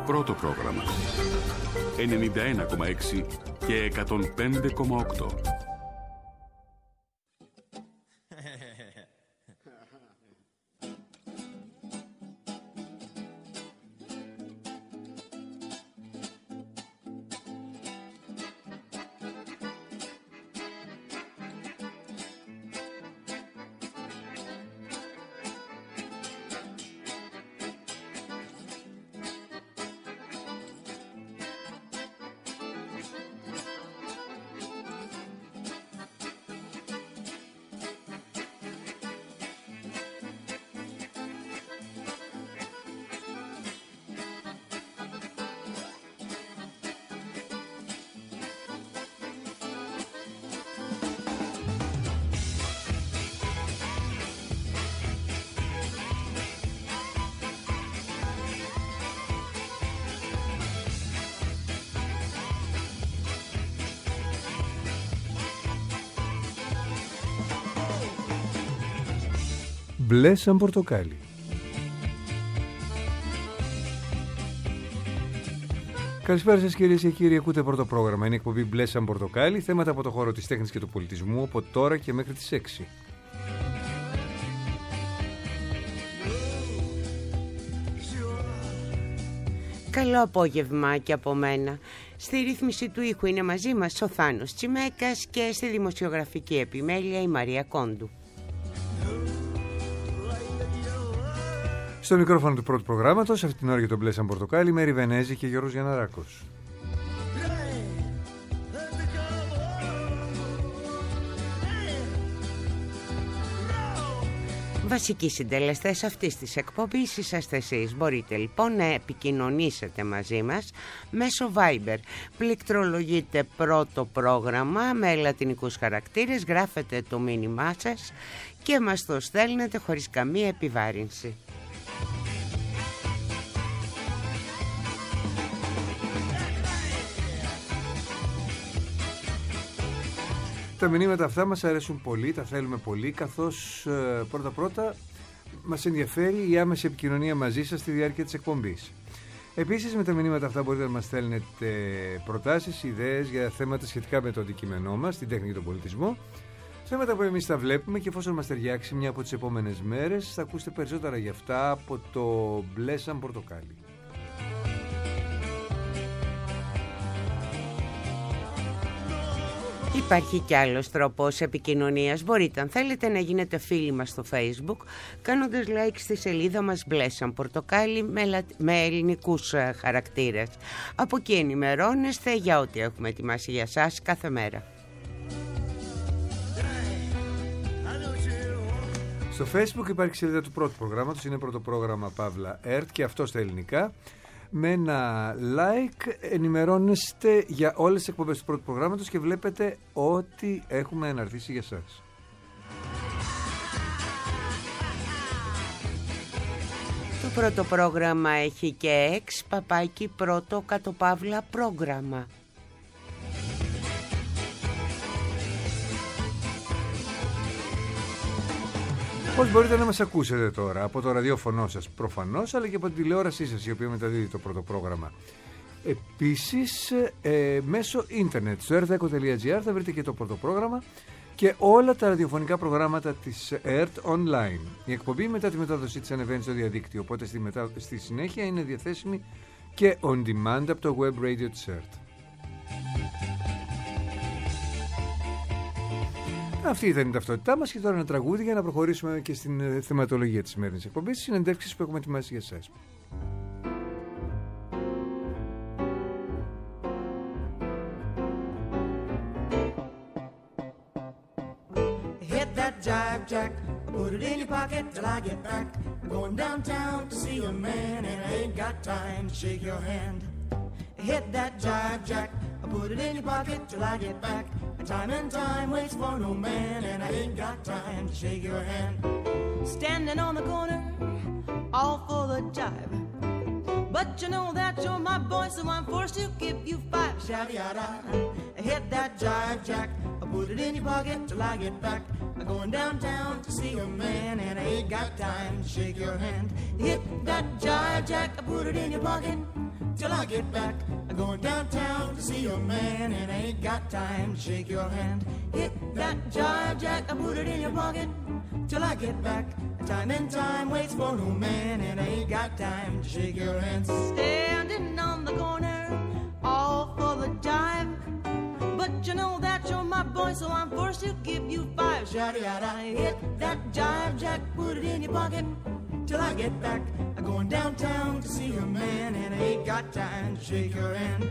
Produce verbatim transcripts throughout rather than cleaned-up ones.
πρώτο πρόγραμμα. ενενήντα ένα κόμμα έξι και εκατόν πέντε κόμμα οκτώ. Μπλε σαν πορτοκάλι. Καλησπέρα σας κυρίες και κύριοι, ακούτε πρώτο πρόγραμμα. Είναι η εκπομπή Μπλε σαν πορτοκάλι, θέματα από το χώρο της τέχνης και του πολιτισμού από τώρα και μέχρι τις έξι. Καλό απόγευμα και από μένα. Στη ρύθμιση του ήχου είναι μαζί μας ο Θάνος Τσιμέκας και στη δημοσιογραφική επιμέλεια η Μαρία Κόντου. Στο μικρόφωνο του πρώτου προγράμματος, αυτή την ώρα για τον Μπλε σαν πορτοκάλι, Μέρη Βενέζη και Γιώργος Γιανναράκος. Βασικοί συντελεστές αυτής της εκπομπής είσαστε εσείς. Μπορείτε λοιπόν να επικοινωνήσετε μαζί μας μέσω Viber. Πληκτρολογείτε πρώτο πρόγραμμα με λατινικούς χαρακτήρες, γράφετε το μήνυμά σας και μας το στέλνετε χωρίς καμία επιβάρυνση. Τα μηνύματα αυτά μας αρέσουν πολύ, τα θέλουμε πολύ, καθώς ε, πρώτα-πρώτα μας ενδιαφέρει η άμεση επικοινωνία μαζί σας στη διάρκεια της εκπομπής. Επίσης, με τα μηνύματα αυτά μπορείτε να μας στέλνετε προτάσεις, ιδέες για θέματα σχετικά με το αντικείμενό μας, την τέχνη και τον πολιτισμό. Θέματα που εμείς τα βλέπουμε και εφόσον μας ταιριάξει μια από τις επόμενες μέρες, θα ακούσετε περισσότερα για αυτά από το Μπλε σαν πορτοκάλι. Υπάρχει κι άλλος τρόπος επικοινωνίας. Μπορείτε αν θέλετε να γίνετε φίλοι μας στο Facebook κάνοντας like στη σελίδα μας Μπλε σαν πορτοκάλι με, λα... με ελληνικούς χαρακτήρες. Από εκεί ενημερώνεστε για ό,τι έχουμε ετοιμάσει για σας κάθε μέρα. Στο Facebook υπάρχει σελίδα του πρώτου προγράμματος, είναι πρώτο πρόγραμμα Παύλα ΕΡΤ και αυτό στα ελληνικά. Με ένα like ενημερώνεστε για όλες τις εκπομπές του πρώτου προγράμματος και βλέπετε ό,τι έχουμε αναρτήσει για σας. Το πρώτο πρόγραμμα έχει και εξ παπάκι πρώτο κατοπαύλα πρόγραμμα. Πώς μπορείτε να μας ακούσετε τώρα? Από το ραδιόφωνο σας προφανώς, αλλά και από την τηλεόρασή σας, η οποία μεταδίδει το πρώτο πρόγραμμα. Επίσης, ε, μέσω ίντερνετ, στο ερτ εκο τελεία τζι άρ θα βρείτε και το πρώτο πρόγραμμα και όλα τα ραδιοφωνικά προγράμματα της ΕΡΤ online. Η εκπομπή μετά τη μετάδοσή της ανεβαίνει στο διαδίκτυο, οπότε στη, μετα... στη συνέχεια είναι διαθέσιμη και on demand από το web radio της ΕΡΤ. Αυτή ήταν η ταυτότητά μας και τώρα ένα τραγούδι για να προχωρήσουμε και στην θεματολογία της σημερινής εκπομπής, τις συνεντεύξεις που έχουμε ετοιμάσει για εσάς. Hit that jive jack, put it in your pocket till I get back. I'm going downtown to see a man and I ain't got time to shake your hand. Hit that jive jack, put it in your pocket till I get back. Time and time waits for no man, and I ain't got time to shake your hand. Standing on the corner, all for the jive. But you know that you're my boy, so I'm forced to give you five. Shabby-yada, hit that jive jack, put it in your pocket till I get back. I'm going downtown to see a man, and I ain't got time to shake your hand. Hit that jive jack, I put it in your pocket till I get back. I'm going downtown to see a man, and I ain't got time to shake your hand. Hit that jive jack, I put it in your pocket till I get back. Time and time waits for no man, and I ain't got time to shake your hand. Standing on the corner, all for the jive. But you know that you're my boy, so I'm forced to give you five. Shawty, yada, hit that jive jack, put it in your pocket till I get back. I'm going downtown to see a man, and I ain't got time to shake your hand.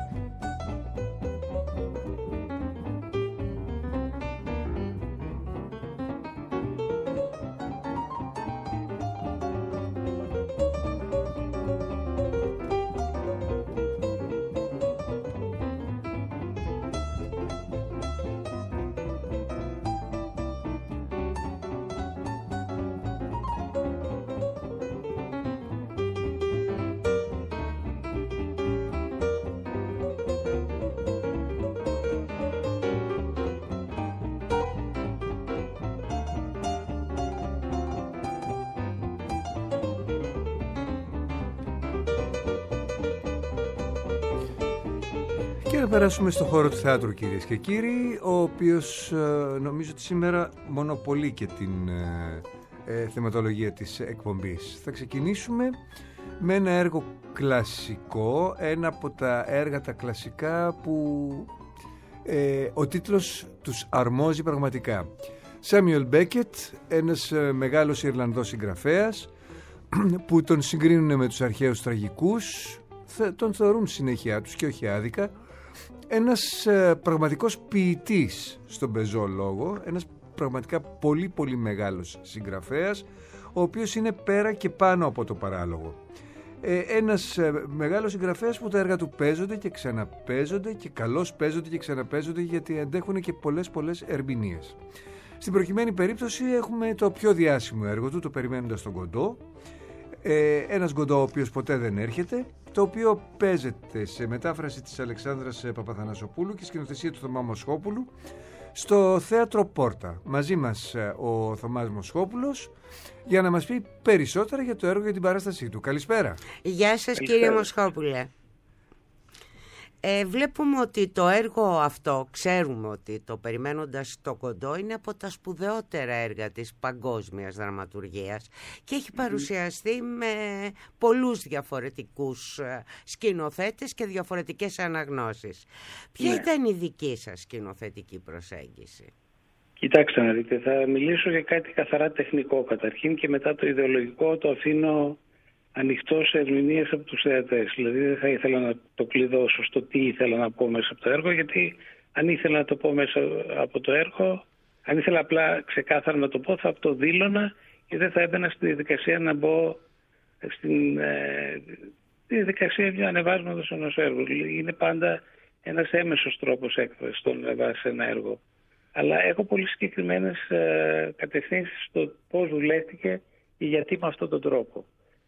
Και να περάσουμε στο χώρο του θεάτρου, κυρίες και κύριοι, ο οποίος ε, νομίζω ότι σήμερα μονοπολεί και την ε, ε, θεματολογία της εκπομπής. Θα ξεκινήσουμε με ένα έργο κλασικό, ένα από τα έργα τα κλασικά που ε, ο τίτλος τους αρμόζει πραγματικά. Σάμιουελ Μπέκετ, ένας ε, μεγάλος Ιρλανδός συγγραφέας που τον συγκρίνουν με τους αρχαίους τραγικούς, τον θεωρούν συνέχεια τους και όχι άδικα. Ένας ε, πραγματικός ποιητής στον πεζό λόγο, ένας πραγματικά πολύ πολύ μεγάλος συγγραφέας, ο οποίος είναι πέρα και πάνω από το παράλογο. Ε, ένας ε, μεγάλος συγγραφέας που τα έργα του παίζονται και ξαναπαίζονται και καλώς παίζονται και ξαναπαίζονται, γιατί αντέχουν και πολλές πολλές ερμηνείες. Στην προκειμένη περίπτωση έχουμε το πιο διάσημο έργο του, το Περιμένοντας τον Γκοντό. Ε, ένας Γκοντό ο οποίος ποτέ δεν έρχεται, το οποίο παίζεται σε μετάφραση της Αλεξάνδρας Παπαθανασοπούλου και σκηνοθεσία του Θωμά Μοσχόπουλου στο Θέατρο Πόρτα. Μαζί μας ο Θωμάς Μοσχόπουλος για να μας πει περισσότερα για το έργο και την παράστασή του. Καλησπέρα. Γεια σας, κύριε Μοσχόπουλε. Ε, βλέπουμε ότι το έργο αυτό, ξέρουμε ότι το Περιμένοντας το Γκοντό είναι από τα σπουδαιότερα έργα της παγκόσμιας δραματουργίας και έχει παρουσιαστεί με πολλούς διαφορετικούς σκηνοθέτες και διαφορετικές αναγνώσεις. Ποια ναι. ήταν η δική σας σκηνοθετική προσέγγιση? Κοιτάξτε να δείτε, θα μιλήσω για κάτι καθαρά τεχνικό καταρχήν και μετά το ιδεολογικό το αφήνω ανοιχτό σε ερμηνείες από τους θεατές. Δηλαδή δεν θα ήθελα να το κλειδώσω στο τι ήθελα να πω μέσα από το έργο, γιατί αν ήθελα να το πω μέσα από το έργο, αν ήθελα απλά ξεκάθαρα να το πω, θα το δήλωνα και δεν θα έμπαινα στη διαδικασία να μπω στην ε, διαδικασία για ανεβάσματος ενός έργου. Είναι πάντα ένας έμεσος τρόπος έκφρασης το να ανεβάσει ένα έργο. Αλλά έχω πολύ συγκεκριμένες ε, κατευθύνσεις στο πώς δουλεύτηκε και γιατί με αυτόν τον τρόπο.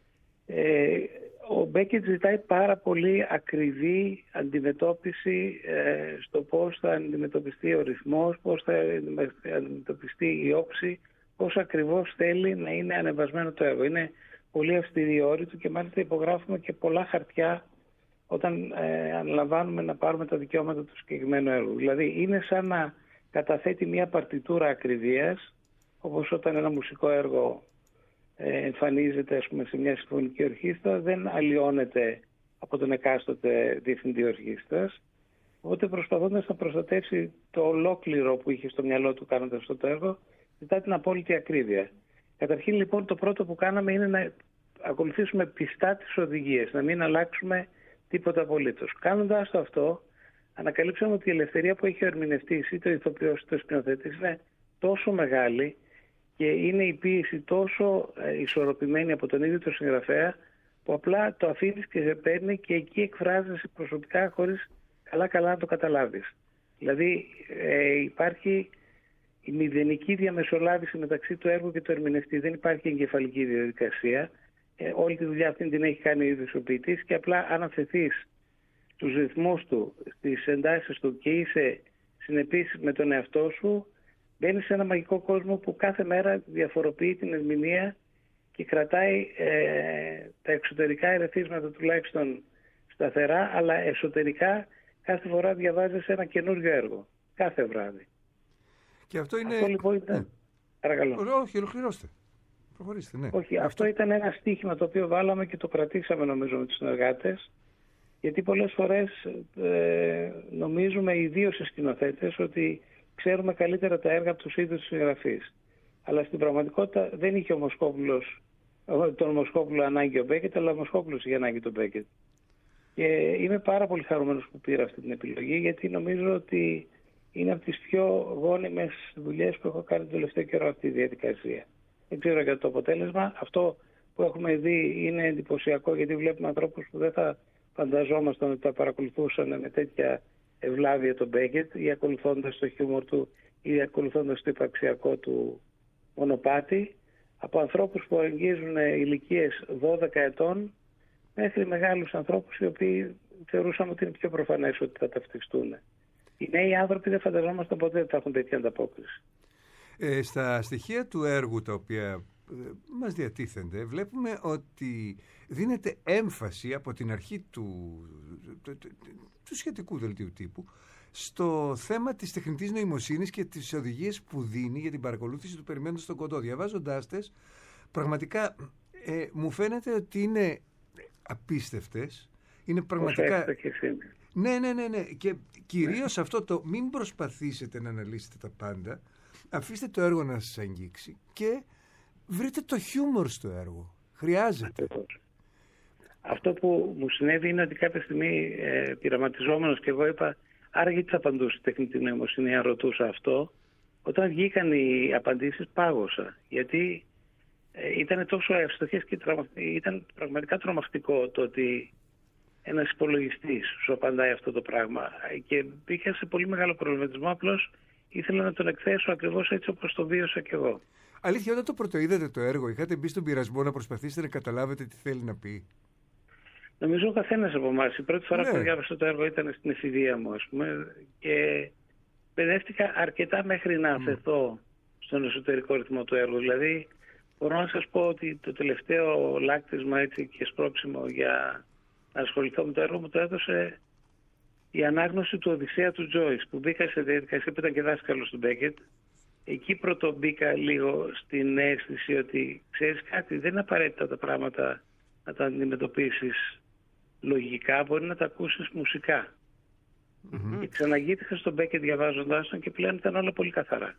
Ε, ο Μπέκετ ζητάει πάρα πολύ ακριβή αντιμετώπιση ε, στο πώς θα αντιμετωπιστεί ο ρυθμός, πώς θα αντιμετωπιστεί η όψη, πώς ακριβώς θέλει να είναι ανεβασμένο το έργο. Είναι πολύ αυστηρή η όρη του και μάλιστα υπογράφουμε και πολλά χαρτιά όταν ε, αναλαμβάνουμε να πάρουμε τα δικαιώματα του συγκεκριμένου έργου. Δηλαδή είναι σαν να καταθέτει μια παρτιτούρα ακριβίας, όπως όταν ένα μουσικό έργο εμφανίζεται ας πούμε, σε μια συμφωνική ορχήστρα, δεν αλλοιώνεται από τον εκάστοτε διευθυντή ορχήστρας. Οπότε προσπαθώντας να προστατεύσει το ολόκληρο που είχε στο μυαλό του κάνοντας αυτό το έργο, ζητά την απόλυτη ακρίβεια. Καταρχήν λοιπόν το πρώτο που κάναμε είναι να ακολουθήσουμε πιστά τις οδηγίες, να μην αλλάξουμε τίποτα απολύτως. Κάνοντας το αυτό, ανακαλύψαμε ότι η ελευθερία που έχει ο ερμηνευτής ή το ηθοποιός ή το σκηνοθέτης είναι τόσο μεγάλη και είναι η ποίηση τόσο ισορροπημένη από τον ίδιο τον συγγραφέα, που απλά το αφήνεις και σε παίρνει και εκεί εκφράζεσαι προσωπικά χωρίς καλά-καλά να το καταλάβεις. Δηλαδή ε, υπάρχει η μηδενική διαμεσολάβηση μεταξύ του έργου και του ερμηνευτή. Δεν υπάρχει εγκεφαλική διαδικασία. Ε, όλη τη δουλειά αυτή την έχει κάνει ο ίδιος ο ποιητής και απλά αν αφαιθείς στους ρυθμούς του, στις εντάσεις του και είσαι συνεπής με τον εαυτό σου, μπαίνεις σε ένα μαγικό κόσμο που κάθε μέρα διαφοροποιεί την ερμηνεία και κρατάει ε, τα εξωτερικά ερεθίσματα τουλάχιστον σταθερά, αλλά εσωτερικά κάθε φορά διαβάζεις ένα καινούριο έργο, κάθε βράδυ. Και αυτό είναι... Αυτό λοιπόν ήταν... Ναι. Παρακαλώ. Όχι, ολοκληρώστε. Προχωρήστε, ναι. Όχι, αυτό... αυτό ήταν ένα στίχημα το οποίο βάλαμε και το κρατήσαμε νομίζω με τους συνεργάτες, γιατί πολλές φορές ε, νομίζουμε ιδίως οι σκηνοθέτες ότι ξέρουμε καλύτερα τα έργα από τους ίδιους τους συγγραφείς. Αλλά στην πραγματικότητα δεν είχε ο Μοσκόπουλος, τον Μοσκόπουλο ανάγκη ο Μπέκετ, αλλά ο Μοσκόπουλος είχε ανάγκη τον Μπέκετ. Και είμαι πάρα πολύ χαρούμενος που πήρα αυτή την επιλογή, γιατί νομίζω ότι είναι από τις πιο γόνιμες δουλειές που έχω κάνει το τελευταίο καιρό αυτή τη διαδικασία. Δεν ξέρω για το αποτέλεσμα. Αυτό που έχουμε δει είναι εντυπωσιακό, γιατί βλέπουμε ανθρώπους που δεν θα φανταζόμασταν ότι θα παρακολουθούσαν με τέτοια ευλάβεια τον Μπέκετ, ή ακολουθώντας το χιούμορ του, ή ακολουθώντας το υπαρξιακό του μονοπάτι, από ανθρώπους που αγγίζουν ηλικίες δώδεκα ετών μέχρι μεγάλους ανθρώπους οι οποίοι θεωρούσαμε ότι είναι πιο προφανές ότι θα ταυτιστούν. Οι νέοι άνθρωποι δεν φανταζόμασταν ποτέ ότι θα έχουν τέτοια ανταπόκριση. Ε, στα στοιχεία του έργου τα οποία μας διατίθενται βλέπουμε ότι δίνεται έμφαση από την αρχή του, του, του, του σχετικού δελτίου τύπου στο θέμα της τεχνητής νοημοσύνης και τις οδηγίες που δίνει για την παρακολούθηση του περιμένοντος στον κοντό. Διαβάζοντάς τες, πραγματικά ε, μου φαίνεται ότι είναι απίστευτες. Είναι πραγματικά... Ναι, ναι, ναι, ναι. Και κυρίως ναι. αυτό το μην προσπαθήσετε να αναλύσετε τα πάντα, αφήστε το έργο να σας αγγίξει και βρείτε το χιούμορ στο έργο. Χρειάζεται. Αυτό που μου συνέβη είναι ότι κάποια στιγμή ε, πειραματιζόμενος και εγώ είπα, άρα γιατί θα απαντούσε η τεχνητή νοημοσύνη αν ρωτούσα αυτό. Όταν βγήκαν οι απαντήσεις πάγωσα, γιατί ε, ήταν τόσο εύστοχες και τραυμα... ήταν πραγματικά τρομακτικό το ότι ένας υπολογιστής σου απαντάει αυτό το πράγμα, και μπήκα σε πολύ μεγάλο προβληματισμό. Απλώς ήθελα να τον εκθέσω ακριβώς έτσι όπως το βίωσα κι εγώ. Αλήθεια, όταν το πρωτοείδατε το έργο, είχατε μπει στον πειρασμό να προσπαθήσετε να καταλάβετε τι θέλει να πει? Νομίζω ο καθένας από εμάς. Η πρώτη φορά ναι. που διάβασα το έργο ήταν στην εφηβεία μου, ας πούμε, και παιδεύτηκα αρκετά μέχρι να αφαιθώ mm. στον εσωτερικό ρυθμό του έργου. Δηλαδή, μπορώ να σας πω ότι το τελευταίο λάκτισμα έτσι και σπρώξιμο για να ασχοληθώ με το έργο μου το έδωσε η ανάγνωση του Οδυσσέα του Τζόις, που μπήκα σε διαδικασία που ήταν και δάσκαλος του Μπέκετ. Εκεί πρώτο μπήκα λίγο στην αίσθηση ότι ξέρεις κάτι, δεν είναι απαραίτητα τα πράγματα να τα αντιμετωπίσεις λογικά, μπορεί να τα ακούσεις μουσικά. Mm-hmm. Και ξαναγύρισα στον Μπέκετ διαβάζοντάς τον και πλέον ήταν όλα πολύ καθαρά.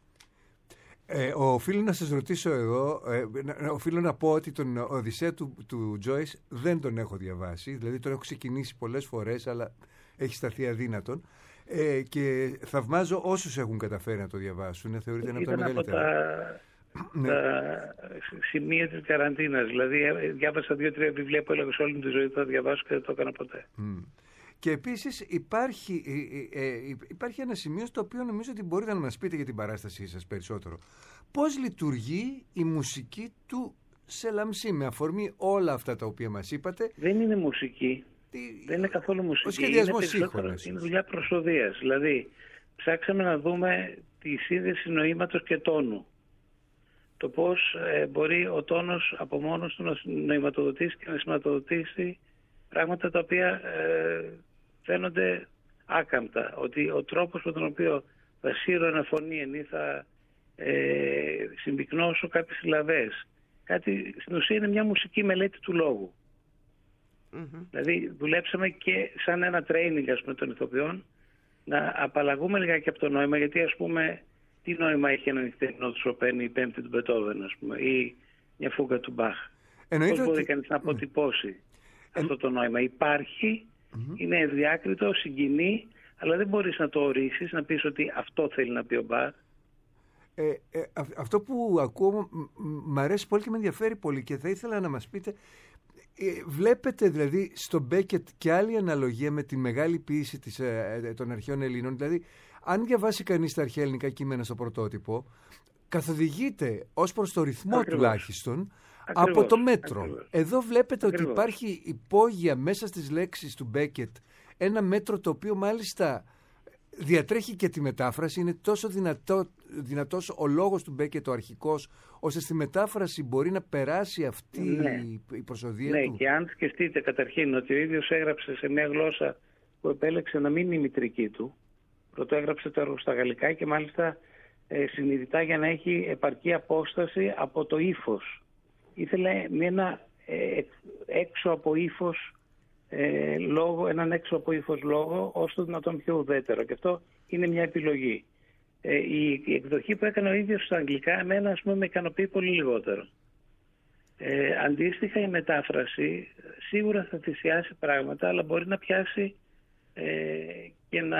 Ε, οφείλω να σας ρωτήσω εδώ, ε, οφείλω να πω ότι τον Οδυσσέα του, του Τζόις δεν τον έχω διαβάσει, δηλαδή τον έχω ξεκινήσει πολλές φορές, αλλά έχει σταθεί αδύνατον. Ε, και θαυμάζω όσους έχουν καταφέρει να το διαβάσουν. Θεωρείται ένα από τα μεγαλύτερα. Τα, ναι. τα σημεία της καραντίνας. Δηλαδή, διάβασα δύο-τρία βιβλία που έλεγα σε όλη τη ζωή θα διαβάσω και δεν το έκανα ποτέ. Mm. Και επίσης υπάρχει, ε, ε, υπάρχει ένα σημείο στο οποίο νομίζω ότι μπορείτε να μας πείτε για την παράστασή σας περισσότερο. Πώς λειτουργεί η μουσική του Σελαμσί με αφορμή όλα αυτά τα οποία μας είπατε? Δεν είναι μουσική. Δεν είναι καθόλου μουσική. Ο σχεδιασμός σύγχρονος. Είναι δουλειά προσοδείας. Δηλαδή, ψάξαμε να δούμε τη σύνδεση νοήματος και τόνου. Το πώς ε, μπορεί ο τόνος από μόνος του να νοηματοδοτήσει και να σηματοδοτήσει πράγματα τα οποία ε, φαίνονται άκαμπτα. Ότι ο τρόπος με τον οποίο θα σύρω ένα φωνήεν ή θα ε, συμπυκνώσω κάποιες συλλαβές. Κάτι, στην ουσία είναι μια μουσική μελέτη του λόγου. Mm-hmm. Δηλαδή δουλέψαμε και σαν ένα training, ας πούμε, των ηθοποιών να απαλλαγούμε λιγάκι από το νόημα, γιατί ας πούμε τι νόημα έχει ένα νυχτερινό του Σοπέν ή η πέμπτη του Μπετόβεν, ας πούμε, ή μια φούγκα του Μπαχ? Πώς μπορεί ότι... κανείς να αποτυπώσει mm. αυτό το νόημα? Υπάρχει, mm-hmm. είναι ευδιάκριτο, συγκινεί, αλλά δεν μπορείς να το ορίσεις, να πεις ότι αυτό θέλει να πει ο Μπαχ. Ε, ε, αυτό που ακούω μ' αρέσει πολύ και με ενδιαφέρει πολύ, και θα ήθελα να μας πείτε, ε, βλέπετε δηλαδή στο Μπέκετ και άλλη αναλογία με τη μεγάλη ποίηση της, ε, των αρχαίων Ελλήνων? Δηλαδή, αν διαβάσει κανείς τα αρχαία ελληνικά κείμενα στο πρωτότυπο, καθοδηγείται ως προς το ρυθμό Ακριβώς. τουλάχιστον Ακριβώς. από το μέτρο. Ακριβώς. Εδώ βλέπετε Ακριβώς. ότι υπάρχει υπόγεια μέσα στις λέξεις του Μπέκετ ένα μέτρο το οποίο μάλιστα διατρέχει και τη μετάφραση, είναι τόσο δυνατό, δυνατός ο λόγος του Μπέκετ, ο αρχικός, ώστε στη μετάφραση μπορεί να περάσει αυτή ναι. η προσοδεία ναι, του. Ναι, και αν σκεφτείτε καταρχήν ότι ο ίδιος έγραψε σε μια γλώσσα που επέλεξε να μην είναι η μητρική του, πρωτοέγραψε το έργο στα γαλλικά και μάλιστα ε, συνειδητά για να έχει επαρκή απόσταση από το ύφος. Ήθελε με ένα ε, έξω από ύφος ε, λόγο, έναν έξω από ύφος λόγο, όσο το δυνατόν πιο ουδέτερο. Και αυτό είναι μια επιλογή. Ε, η, η εκδοχή που έκανε ο ίδιος στα αγγλικά, εμένα ας πούμε με ικανοποιεί πολύ λιγότερο. Ε, αντίστοιχα η μετάφραση σίγουρα θα θυσιάσει πράγματα, αλλά μπορεί να πιάσει ε, και να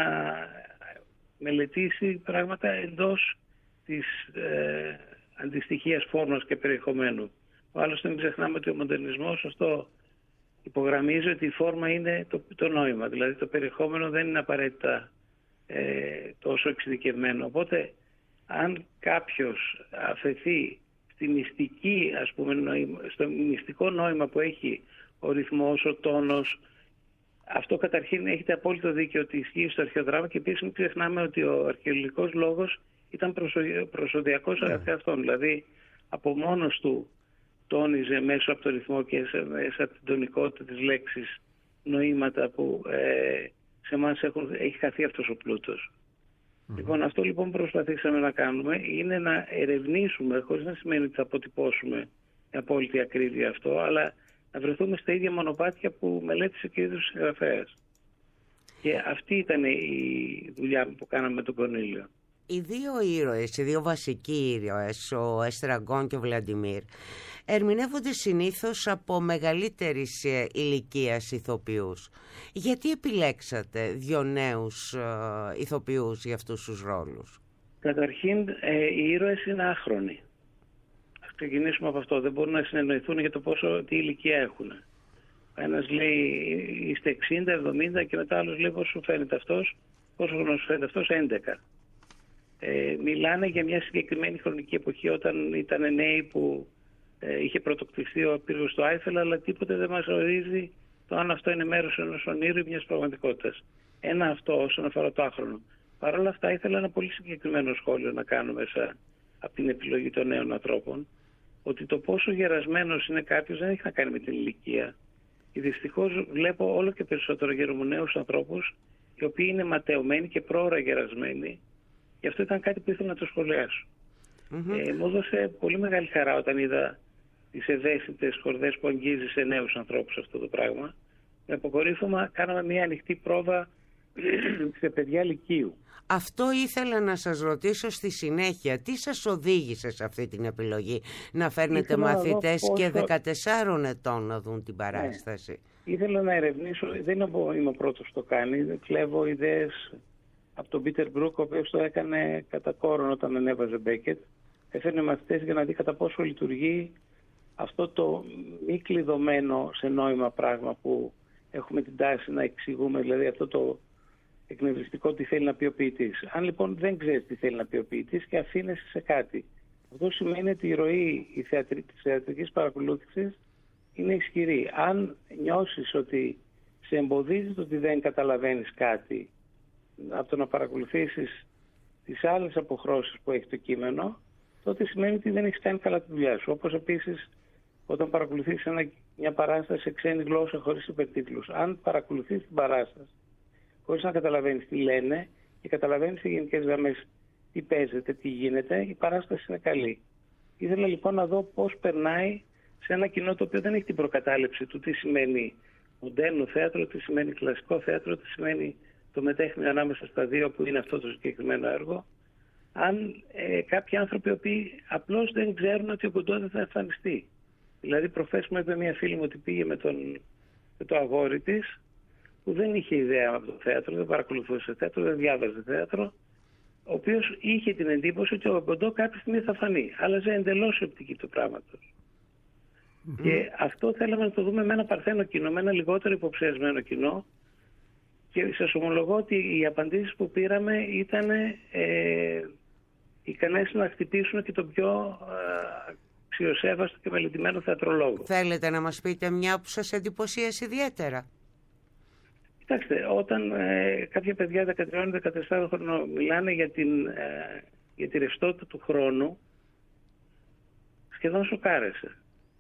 μελετήσει πράγματα εντός της ε, αντιστοιχίας φόρμας και περιεχομένου. Άλλωστε μην ξεχνάμε ότι ο μοντερνισμός αυτό υπογραμμίζει ότι η φόρμα είναι το, το νόημα, δηλαδή το περιεχόμενο δεν είναι απαραίτητα ε, τόσο εξειδικευμένο. Οπότε αν κάποιος αφαιθεί στη μυστική, ας πούμε, νοήμα, στο μυστικό νόημα που έχει ο ρυθμός, ο τόνος, αυτό καταρχήν έχετε απόλυτο δίκιο ότι ισχύει στο αρχαιοδράμα, και επίσης μην ξεχνάμε ότι ο αρχαιολογικός λόγος ήταν προσωδιακός yeah. καθ' αυτόν, δηλαδή από μόνος του τόνιζε μέσω από το ρυθμό και μέσα από την τονικότητα της λέξης νοήματα που ε, σε εμάς έχουν, έχει χαθεί αυτός ο πλούτος. Mm-hmm. Λοιπόν, αυτό λοιπόν που προσπαθήσαμε να κάνουμε είναι να ερευνήσουμε, χωρίς να σημαίνει ότι θα αποτυπώσουμε με απόλυτη ακρίβεια αυτό, αλλά να βρεθούμε στα ίδια μονοπάτια που μελέτησε και ο ίδιος συγγραφέας. Και αυτή ήταν η δουλειά που κάναμε με τον Κορνήλιο. Οι δύο ήρωες, οι δύο βασικοί ήρωες, ο Εστραγκόν και ο Βλαντιμίρ, ερμηνεύονται συνήθως από μεγαλύτερης ηλικίας ηθοποιούς. Γιατί επιλέξατε δύο νέους ε, ηθοποιούς για αυτούς τους ρόλους? Καταρχήν, ε, οι ήρωες είναι άχρονοι. Ας ξεκινήσουμε από αυτό. Δεν μπορούν να συνεννοηθούν για το πόσο, τι ηλικία έχουν. Ένας λέει είστε εξήντα εβδομήντα και μετά άλλος λέει πόσο σου φαίνεται αυτός, πόσο γνώση σου φαίνεται αυτός, έντεκα. Ε, μιλάνε για μια συγκεκριμένη χρονική εποχή όταν ήταν νέοι που ε, είχε πρωτοκτηθεί ο πύργος του Άιφελ, αλλά τίποτε δεν μας ορίζει το αν αυτό είναι μέρος ενός ονείρου ή μιας πραγματικότητας. Ένα αυτό όσον αφορά το άχρονο. Παρ' όλα αυτά ήθελα ένα πολύ συγκεκριμένο σχόλιο να κάνω μέσα από την επιλογή των νέων ανθρώπων, ότι το πόσο γερασμένος είναι κάποιος δεν έχει να κάνει με την ηλικία. Και δυστυχώς βλέπω όλο και περισσότερο γερομονέους ανθρώπους οι οποίοι είναι ματαιωμένοι και πρόωρα γερασμένοι. Γι' αυτό ήταν κάτι που ήθελα να το σχολιάσω. Mm-hmm. Ε, μου έδωσε πολύ μεγάλη χαρά όταν είδα τις ευαίσθητες χορδές που αγγίζει σε νέους ανθρώπους αυτό το πράγμα. Με αποκορύφωμα κάναμε μια ανοιχτή πρόβα σε παιδιά λυκείου. Αυτό ήθελα να σας ρωτήσω στη συνέχεια. Τι σας οδήγησε σε αυτή την επιλογή να φέρνετε ήθελα μαθητές πόσο... και δεκατεσσάρων ετών να δουν την παράσταση? Ναι. Ήθελα να ερευνήσω, δεν είμαι ο πρώτος που το κάνει, κλέβω ιδέες από τον Πίτερ Μπρουκ, ο οποίος το έκανε κατά κόρον όταν ανέβαζε Μπέκετ. Έφερνε μαθητές για να δει κατά πόσο λειτουργεί αυτό το μη κλειδωμένο σε νόημα πράγμα που έχουμε την τάση να εξηγούμε, δηλαδή αυτό το εκνευριστικό τι θέλει να πει ο ποιητής. Αν λοιπόν δεν ξέρεις τι θέλει να πει ο ποιητής και αφήνεσαι σε κάτι, αυτό σημαίνει ότι η ροή η θεατρι... της θεατρικής παρακολούθησης είναι ισχυρή. Αν νιώσεις ότι σε εμποδίζει το ότι δεν καταλαβαίνεις κάτι από το να παρακολουθήσεις τις άλλες αποχρώσεις που έχει το κείμενο, τότε σημαίνει ότι δεν έχεις κάνει καλά τη δουλειά σου. Όπως επίσης όταν παρακολουθείς ένα, μια παράσταση σε ξένη γλώσσα χωρίς υπερτίτλους. Αν παρακολουθείς την παράσταση χωρίς να καταλαβαίνεις τι λένε και καταλαβαίνεις σε γενικές γραμμές τι παίζεται, τι γίνεται, η παράσταση είναι καλή. Ήθελα λοιπόν να δω πώς περνάει σε ένα κοινό το οποίο δεν έχει την προκατάληψη του τι σημαίνει μοντέρνο θέατρο, τι σημαίνει κλασικό θέατρο, τι σημαίνει το μετέχνιο ανάμεσα στα δύο που είναι αυτό το συγκεκριμένο έργο. Αν ε, κάποιοι άνθρωποι οι οποίοι απλώς δεν ξέρουν ότι ο Κοντό δεν θα εμφανιστεί. Δηλαδή προχθές μου είπε μια φίλη μου ότι πήγε με, τον, με το αγόρι της που δεν είχε ιδέα από το θέατρο, δεν παρακολουθούσε θέατρο, δεν διάβαζε θέατρο, ο οποίος είχε την εντύπωση ότι ο Κοντό κάποια στιγμή θα φανεί. Άλλαζε εντελώς η οπτική του πράγματος. Mm-hmm. Και αυτό θέλαμε να το δούμε με ένα παρθένο κοινό, με ένα λιγότερο υποψιασμένο κοινό. Και σας ομολογώ ότι οι απαντήσεις που πήραμε ήταν ε, ικανές να χτυπήσουν και τον πιο ε, αξιοσέβαστο και μελετημένο θεατρολόγο. Θέλετε να μας πείτε μια που σας εντυπωσίασε ιδιαίτερα? Κοιτάξτε, όταν ε, κάποια παιδιά δεκατρία δεκατέσσερα χρονών μιλάνε για, την, ε, για τη ρευστότητα του χρόνου, σχεδόν σοκάρεσε.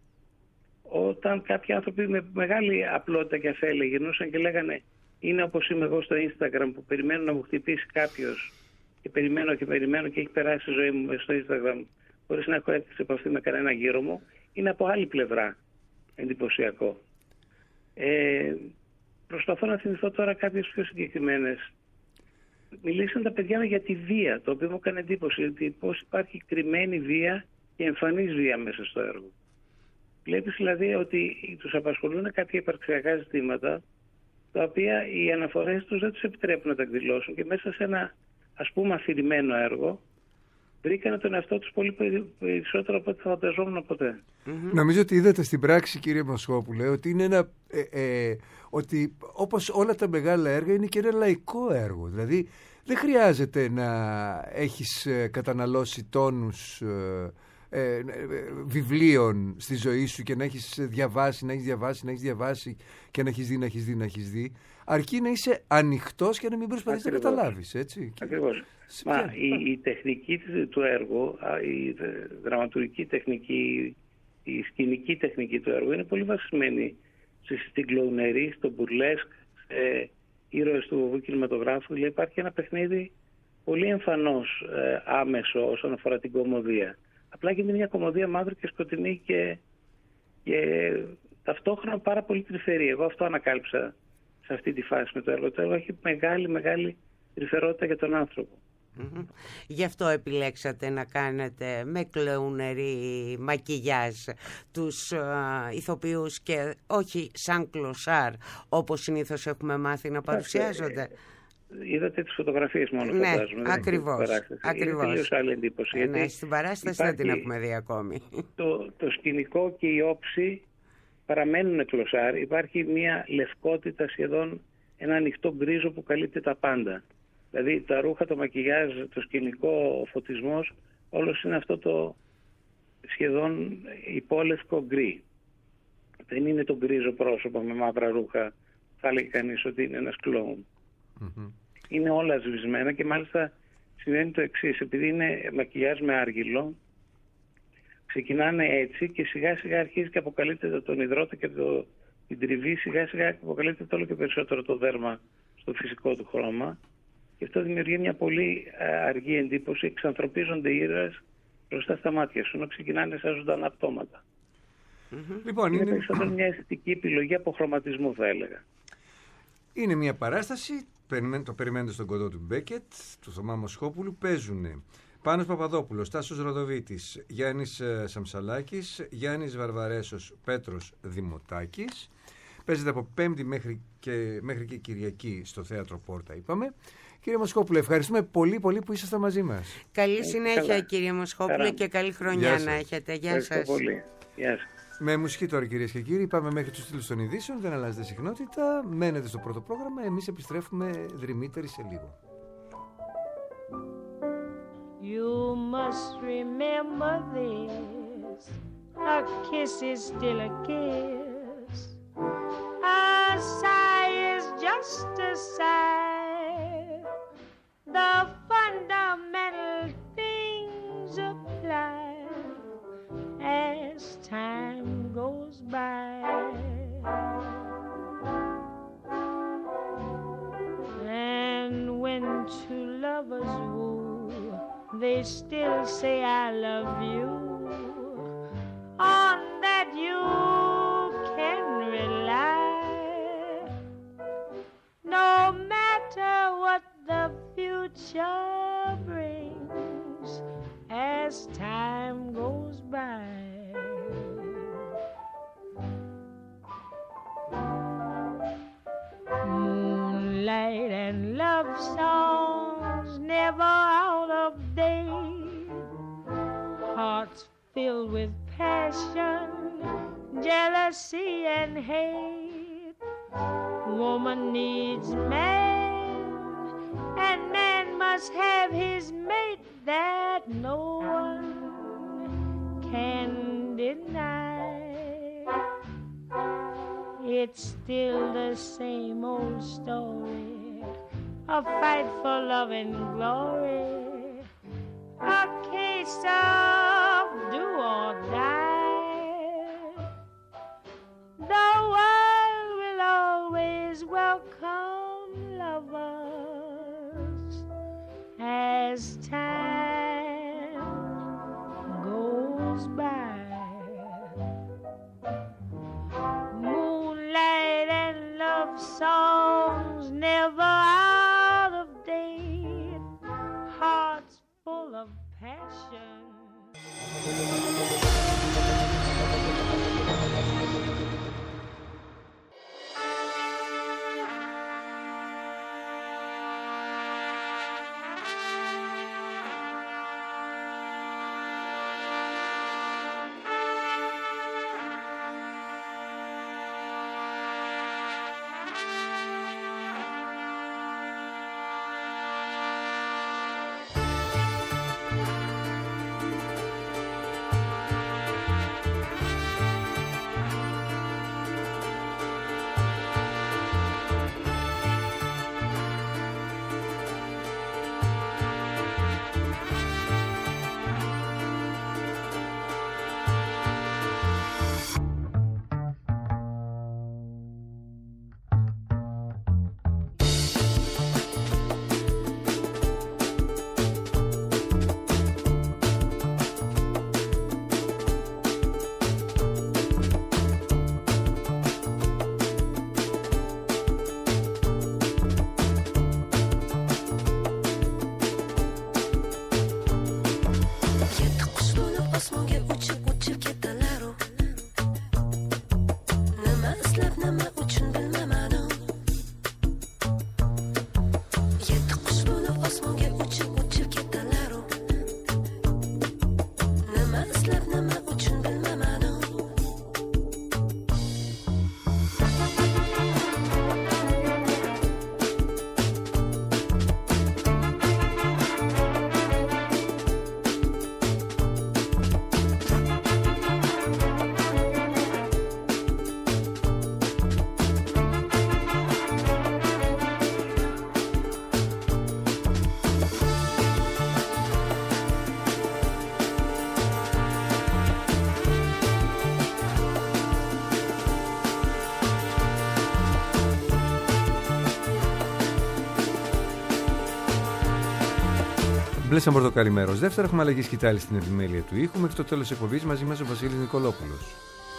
Όταν κάποιοι άνθρωποι με μεγάλη απλότητα και αφέλεια γυρνούσαν και λέγανε είναι όπως είμαι εγώ στο Instagram που περιμένω να μου χτυπήσει κάποιος και περιμένω και περιμένω και έχει περάσει η ζωή μου μέσα στο Instagram χωρίς να έχω έρθει σε επαφή με κανένα γύρω μου, είναι από άλλη πλευρά εντυπωσιακό. Ε, προσπαθώ να θυμηθώ τώρα κάποιες πιο συγκεκριμένες. Μιλήσαν τα παιδιά για τη βία, το οποίο μου έκανε εντύπωση, ότι πώς υπάρχει κρυμμένη βία και εμφανής βία μέσα στο έργο. Βλέπεις δηλαδή ότι τους απασχολούν κάποια υπαρξιακά ζητήματα, τα οποία οι αναφορές τους δεν τους επιτρέπουν να τα εκδηλώσουν και μέσα σε ένα ας πούμε αφηρημένο έργο βρήκανε τον εαυτό τους πολύ περισσότερο από ό,τι θα φανταζόμουν ποτέ. Mm-hmm. Νομίζω ότι είδατε στην πράξη, κύριε Μοσχόπουλε, ότι είναι ένα, ε, ε, ότι όπως όλα τα μεγάλα έργα είναι και ένα λαϊκό έργο. Δηλαδή δεν χρειάζεται να έχεις καταναλώσει τόνους ε, ε, ε, βιβλίων στη ζωή σου και να έχεις διαβάσει, να έχεις διαβάσει, να έχεις διαβάσει και να έχεις δει, να έχεις δει, να έχεις δει. Αρκεί να είσαι ανοιχτός και να μην προσπαθείς να καταλάβεις, έτσι. Ακριβώς. Μα η, η τεχνική του έργου, η δραματουργική τεχνική, η σκηνική τεχνική του έργου είναι πολύ βασισμένη στην κλοουνερή, στο μπουρλέσκ, σε ήρωες του βοβού κινηματογράφου. Δηλαδή υπάρχει ένα παιχνίδι πολύ εμφανώς ε, άμεσο όσον αφορά την κωμωδία. Απλά και είναι μια κωμωδία μαύρη και σκοτεινή και, και ταυτόχρονα πάρα πολύ τρυφερή. Εγώ αυτό ανακάλυψα σε αυτή τη φάση με το έργο. Το έργο έχει μεγάλη μεγάλη τρυφερότητα για τον άνθρωπο. Mm-hmm. Γι' αυτό επιλέξατε να κάνετε με κλεουνερή μακιγιάζ τους uh, ηθοποιούς και όχι σαν κλωσάρ όπως συνήθως έχουμε μάθει να παρουσιάζονται. Είδατε τις φωτογραφίες μόνο, ναι, φαντάζομαι. Ακριβώς, ακριβώς. Είναι τελείως άλλη εντύπωση. Ε, ναι, στην παράσταση δεν την έχουμε δει ακόμη. Το, το σκηνικό και η όψη παραμένουν κλωσάρ. Υπάρχει μια λευκότητα, σχεδόν ένα ανοιχτό γκρίζο που καλύπτει τα πάντα. Δηλαδή τα ρούχα, το μακιγιάζ, το σκηνικό, ο φωτισμός, όλος είναι αυτό το σχεδόν υπόλευκο γκρι. Δεν είναι το γκρίζο πρόσωπο με μαύρα ρούχα, θα έλεγε κανείς ότι είναι ένας κλόουν. Mm-hmm. Είναι όλα σβησμένα και μάλιστα συμβαίνει το εξής, επειδή είναι μακιγιάζ με άργυλο, ξεκινάνε έτσι και σιγά σιγά αρχίζει και αποκαλύπτεται τον υδρότα και το, την τριβή, σιγά σιγά αποκαλύπτεται όλο και περισσότερο το δέρμα στο φυσικό του χρώμα. Και αυτό δημιουργεί μια πολύ αργή εντύπωση. Εξανθρωπίζονται οι ήρωες μπροστά στα μάτια σου, ενώ ξεκινάνε σαν ζωντανά πτώματα. Mm-hmm. Λοιπόν, είναι, είναι περισσότερο μια αισθητική επιλογή από χρωματισμό, θα έλεγα. Είναι μια παράσταση, το περιμένετε στον κωδό του Μπέκετ, του Θωμά Μοσχόπουλου. Παίζουν Πάνος Παπαδόπουλος, Τάσος Ροδοβίτης, Γιάννης Σαμσαλάκης, Γιάννης Βαρβαρέσος, Πέτρος Δημοτάκης. Παίζεται από Πέμπτη μέχρι και, μέχρι και Κυριακή στο Θέατρο Πόρτα, είπαμε. Κύριε Μοσχόπουλε, ευχαριστούμε πολύ πολύ που ήσασταν μαζί μας. Καλή συνέχεια, καλά, κύριε Μοσχόπουλε, καλά, και καλή χρονιά να έχετε. Γεια σας. Πολύ. Γεια σας. Με μουσική τώρα, κυρίες και κύριοι, πάμε μέχρι τους τίτλους των ειδήσεων. Δεν αλλάζετε συχνότητα. Μένετε στο πρώτο πρόγραμμα. Εμείς επιστρέφουμε δρυμύτεροι σε λίγο. You must remember this. A kiss is still a kiss. A sigh is just a sigh. The fundamental things apply as time goes by. And when two lovers woo, they still say I love you. On that you can rely. No matter what the future brings as time goes by. Moonlight and love songs never out of date. Hearts filled with passion, jealousy and hate. Woman needs man, and man must have his mate that no one can deny. it's still the same old story. A fight for love and glory. A case of do or die. The world will always welcome lovers as time goes by. Moonlight and love songs never out of date. Hearts full of passion. Μπλε πορτοκάλι μέρος δεύτερο. Έχουμε αλλαγή σκητάλη στην επιμέλεια του ήχου. Μέχρι το τέλος της εκπομπής μαζί μας ο Βασίλης Νικολόπουλος.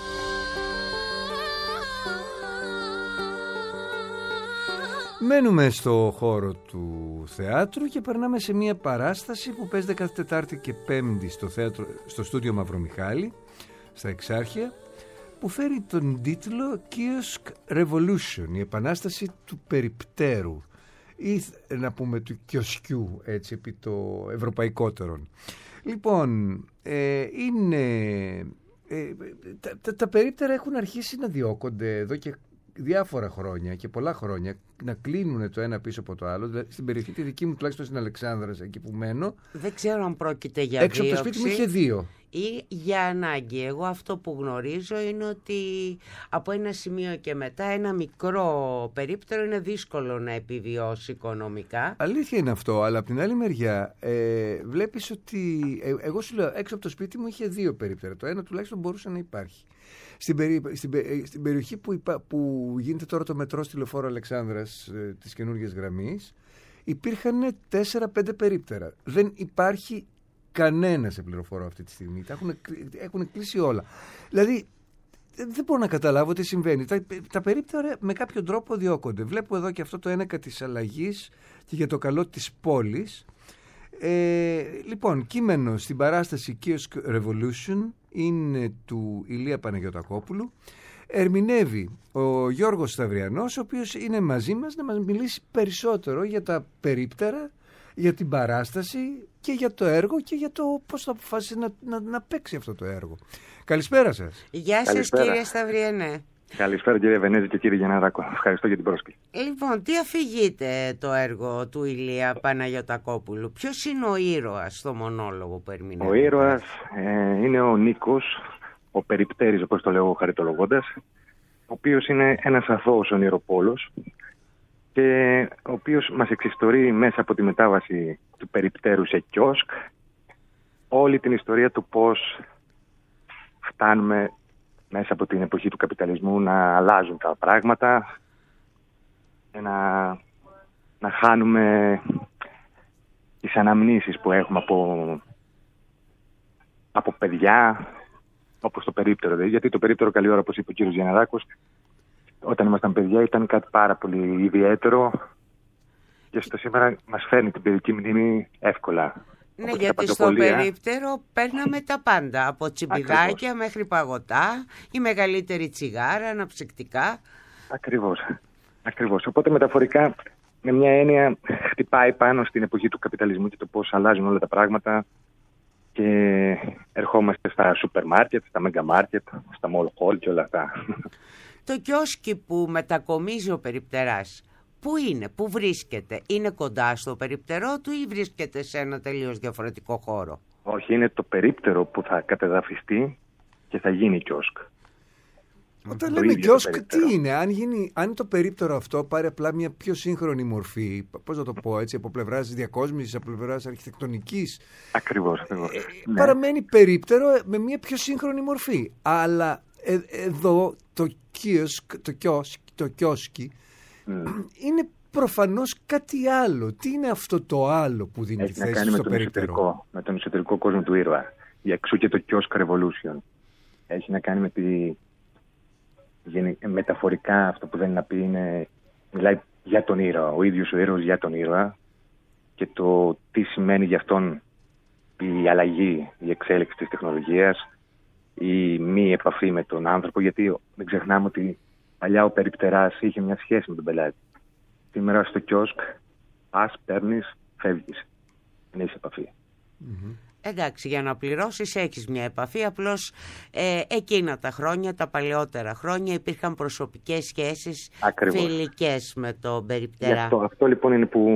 Μένουμε στο χώρο του θεάτρου και περνάμε σε μια παράσταση που παίζεται κάθε Τετάρτη και Πέμπτη στο, θέατρο, στο στούντιο Μαυρομιχάλη, στα Εξάρχεια, που φέρει τον τίτλο Kiosk Revolution, η επανάσταση του περιπτέρου, ή να πούμε του κιοσκιού, έτσι, επί το ευρωπαϊκότερον. Λοιπόν, ε, είναι... Ε, τα, τα, τα περίπτερα έχουν αρχίσει να διώκονται εδώ και διάφορα χρόνια και πολλά χρόνια, να κλείνουν το ένα πίσω από το άλλο. Δηλαδή, στην περιοχή τη δική μου, τουλάχιστον στην Αλεξάνδρας, εκεί που μένω, δεν ξέρω αν πρόκειται για έξω δίωξη, από το σπίτι μου είχε δύο, ή για ανάγκη. Εγώ αυτό που γνωρίζω είναι ότι από ένα σημείο και μετά ένα μικρό περίπτερο είναι δύσκολο να επιβιώσει οικονομικά. Αλήθεια είναι αυτό, αλλά από την άλλη μεριά ε, βλέπεις ότι ε, εγώ σου λέω, έξω από το σπίτι μου είχε δύο περίπτερα. Το ένα τουλάχιστον μπορούσε να υπάρχει. Στην, περι, στην, στην περιοχή που, υπά, που γίνεται τώρα το μετρό στη Λεωφόρο Αλεξάνδρας, ε, της καινούργιας γραμμής, υπήρχαν τέσσερα πέντε περίπτερα. Δεν υπάρχει κανένα σε πληροφορώ αυτή τη στιγμή. Τα έχουν, έχουν κλείσει όλα. Δηλαδή, δεν μπορώ να καταλάβω τι συμβαίνει. Τα, τα περίπτερα με κάποιο τρόπο διώκονται. Βλέπω εδώ και αυτό το ένακα της αλλαγής και για το καλό της πόλης. Ε, λοιπόν, κείμενο στην παράσταση Kiosk Revolution είναι του Ηλία Παναγιωτακόπουλου. Ερμηνεύει ο Γιώργος Σταυριανός, ο οποίος είναι μαζί μας να μας μιλήσει περισσότερο για τα περίπτερα, για την παράσταση και για το έργο και για το πώς θα αποφάσισε να, να, να παίξει αυτό το έργο. Καλησπέρα σας. Γεια σας. Καλησπέρα, κύριε Σταυριανέ. Καλησπέρα κύριε Βενέζη και κύριε Γενναδάκο. Ευχαριστώ για την πρόσκληση. Λοιπόν, τι αφηγείται το έργο του Ηλία Παναγιωτακόπουλου? Ποιος είναι ο ήρωας στο μονόλογο που ερμηνεύει? Ο ήρωας ε, είναι ο Νίκος, ο περιπτέρης, όπως το λέω χαριτολογώντας, ο οποίος είναι ένας αθώος ονειροπόλος και ο οποίος μας εξιστορεί μέσα από τη μετάβαση του περιπτέρου σε κιόσκ όλη την ιστορία του πώς φτάνουμε μέσα από την εποχή του καπιταλισμού να αλλάζουν τα πράγματα και να, να χάνουμε τις αναμνήσεις που έχουμε από, από παιδιά, όπως το περίπτερο. Γιατί το περίπτερο, καλή ώρα, όπως είπε ο κύριος Γιανναράκος, όταν ήμασταν παιδιά ήταν κάτι πάρα πολύ ιδιαίτερο και στο σήμερα μας φέρνει την παιδική μνήμη εύκολα. Ναι, γιατί στο περίπτερο παίρναμε τα πάντα, από τσιμπιδάκια Ακριβώς. μέχρι παγωτά, η μεγαλύτερη τσιγάρα, αναψυκτικά. Ακριβώς. Ακριβώς. Οπότε μεταφορικά, με μια έννοια, χτυπάει πάνω στην εποχή του καπιταλισμού και το πώς αλλάζουν όλα τα πράγματα και ερχόμαστε στα σούπερ μάρκετ, στα μέγα μάρκετ, στα μολ χολ και όλα αυτά. Το κιόσκι που μετακομίζει ο περιπτεράς, πού είναι, πού βρίσκεται, είναι κοντά στο περιπτερό του ή βρίσκεται σε ένα τελείως διαφορετικό χώρο? Όχι, είναι το περίπτερο που θα κατεδαφιστεί και θα γίνει κιόσκ. Όταν λέμε κιόσκ, τι είναι, αν, γίνει, αν το περίπτερο αυτό πάρει απλά μια πιο σύγχρονη μορφή, πώς να το πω έτσι, από πλευράς διακόσμησης, από πλευράς αρχιτεκτονικής. Ακριβώς, ακριβώς. Ε, ναι. Παραμένει περίπτερο με μια πιο σύγχρονη μορφή. Αλλά ε, εδώ το κιόσκ, το κιόσκ, το κιόσκι mm. είναι προφανώς κάτι άλλο. Τι είναι αυτό το άλλο που δίνει Έχει τη θέση στο με τον περίπτερο? Εσωτερικό, με τον εσωτερικό κόσμο του ήρωα. Για εξού και το κιόσκ revolution. Έχει να κάνει με τη... μεταφορικά αυτό που δεν είναι να πει είναι, μιλάει για τον ήρωα, ο ίδιος ο ήρωας για τον ήρωα και το τι σημαίνει για αυτόν η αλλαγή, η εξέλιξη της τεχνολογίας, η μη επαφή με τον άνθρωπο, γιατί δεν ξεχνάμε ότι παλιά ο περιπτεράς είχε μια σχέση με τον πελάτη. Σήμερα στο κιόσκ πας, παίρνεις, φεύγεις, δεν έχεις επαφή. Mm-hmm. Εντάξει, για να πληρώσεις έχεις μια επαφή, απλώς ε, εκείνα τα χρόνια, τα παλαιότερα χρόνια υπήρχαν προσωπικές σχέσεις Ακριβώς. φιλικές με τον περιπτερά. Αυτό, αυτό λοιπόν είναι που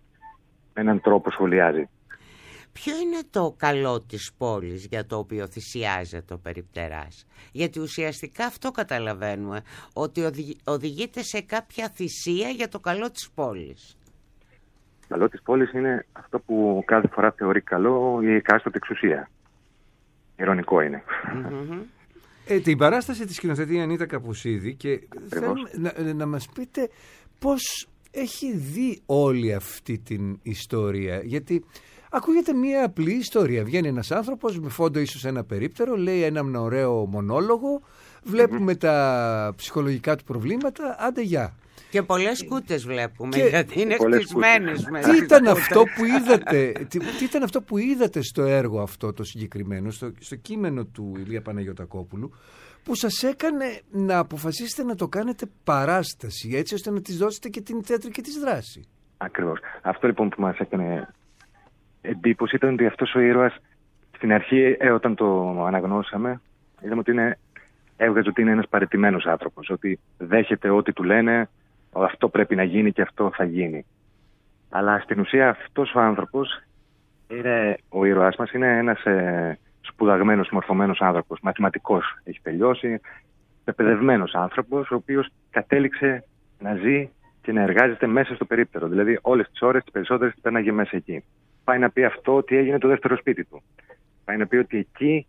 με έναν τρόπο σχολιάζει. Ποιο είναι το καλό της πόλης για το οποίο θυσιάζεται ο περιπτεράς? Γιατί ουσιαστικά αυτό καταλαβαίνουμε, ότι οδη, οδηγείται σε κάποια θυσία για το καλό της πόλης. Το καλό της πόλης είναι αυτό που κάθε φορά θεωρεί καλό η εκάστοτε εξουσία. Ειρωνικό είναι. Mm-hmm. Ε, την παράσταση της σκηνοθετεί η Ανίτα Καπουσίδη και θέλουμε να, να μας πείτε πώς έχει δει όλη αυτή την ιστορία. Γιατί ακούγεται μια απλή ιστορία. Βγαίνει ένας άνθρωπος με φόντο ίσως ένα περίπτερο, λέει έναν ωραίο μονόλογο, βλέπουμε mm-hmm. τα ψυχολογικά του προβλήματα, άντε γεια. Και πολλές σκούτες βλέπουμε, και γιατί είναι χτισμένες με τι ήταν αυτό που είδατε, τι, τι ήταν αυτό που είδατε στο έργο αυτό το συγκεκριμένο, στο, στο κείμενο του Ηλία Παναγιωτακόπουλου, που σας έκανε να αποφασίσετε να το κάνετε παράσταση, έτσι ώστε να της δώσετε και την θεατρική της δράση? Ακριβώς. Αυτό λοιπόν που μας έκανε εντύπωση ήταν ότι αυτός ο ήρωας στην αρχή, ε, όταν το αναγνώσαμε, είδαμε ότι είναι, έβγαζε ότι είναι ένας παραιτημένος άνθρωπος, ότι δέχεται ό,τι του λένε, αυτό πρέπει να γίνει και αυτό θα γίνει. Αλλά στην ουσία αυτός ο άνθρωπος, είναι, ο ήρωάς μας, είναι ένας ε, σπουδαγμένος, μορφωμένος άνθρωπος, μαθηματικός έχει τελειώσει, εκπαιδευμένος άνθρωπος, ο οποίος κατέληξε να ζει και να εργάζεται μέσα στο περίπτερο. Δηλαδή όλες τις ώρες, τις περισσότερες, τις πέρναγε μέσα εκεί. Πάει να πει αυτό ότι έγινε το δεύτερο σπίτι του. Πάει να πει ότι εκεί,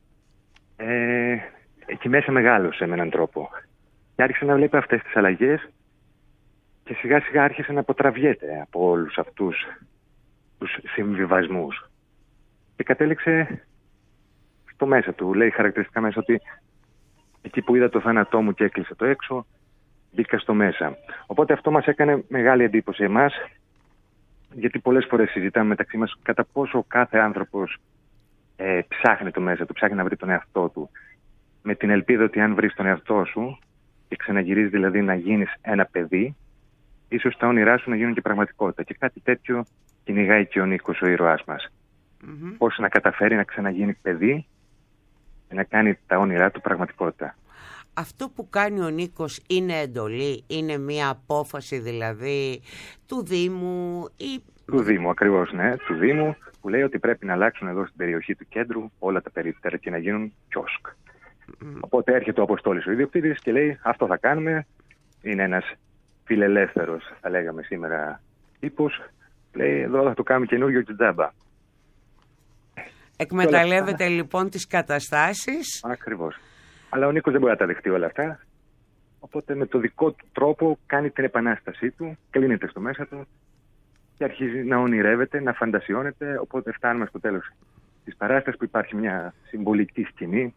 ε, εκεί μέσα μεγάλωσε με έναν τρόπο. Και άρχισε να βλέπει αυτές τις αλλαγές και σιγά σιγά άρχισε να αποτραβιέται από όλους αυτούς τους συμβιβασμούς. Και κατέληξε στο μέσα του. Λέει χαρακτηριστικά μέσα ότι εκεί που είδα το θάνατό μου και έκλεισε το έξω, μπήκα στο μέσα. Οπότε αυτό μας έκανε μεγάλη εντύπωση εμάς, γιατί πολλές φορές συζητάμε μεταξύ μας κατά πόσο κάθε άνθρωπος ε, ψάχνει το μέσα του, ψάχνει να βρει τον εαυτό του, με την ελπίδα ότι αν βρεις τον εαυτό σου και ξαναγυρίζεις δηλαδή να γίνεις ένα παιδί, ίσως τα όνειρά σου να γίνουν και πραγματικότητα. Και κάτι τέτοιο κυνηγάει και ο Νίκος, ο ήρωάς μας. Mm-hmm. Πώς να καταφέρει να ξαναγίνει παιδί και να κάνει τα όνειρά του πραγματικότητα. Αυτό που κάνει ο Νίκος είναι εντολή, είναι μια απόφαση δηλαδή του Δήμου ή... Του Δήμου, ακριβώς, ναι, του Δήμου, που λέει ότι πρέπει να αλλάξουν εδώ στην περιοχή του κέντρου όλα τα περίπτερα και να γίνουν κιόσκ. Mm. Οπότε έρχεται ο Αποστόλης ο ιδιοκτήτης και λέει αυτό θα κάνουμε. Είναι ένας φιλελεύθερος, θα λέγαμε σήμερα, τύπος. Λέει εδώ θα το κάνουμε καινούργιο και τζάμπα. Εκμεταλλεύεται όλα... λοιπόν τις καταστάσεις. Ακριβώς. Αλλά ο Νίκος δεν μπορεί να τα δεχτεί όλα αυτά. Οπότε με το δικό του τρόπο κάνει την επανάστασή του, κλείνεται στο μέσα του και αρχίζει να ονειρεύεται, να φαντασιώνεται. Οπότε φτάνουμε στο τέλος της παράστασης που υπάρχει μια συμβολική σκηνή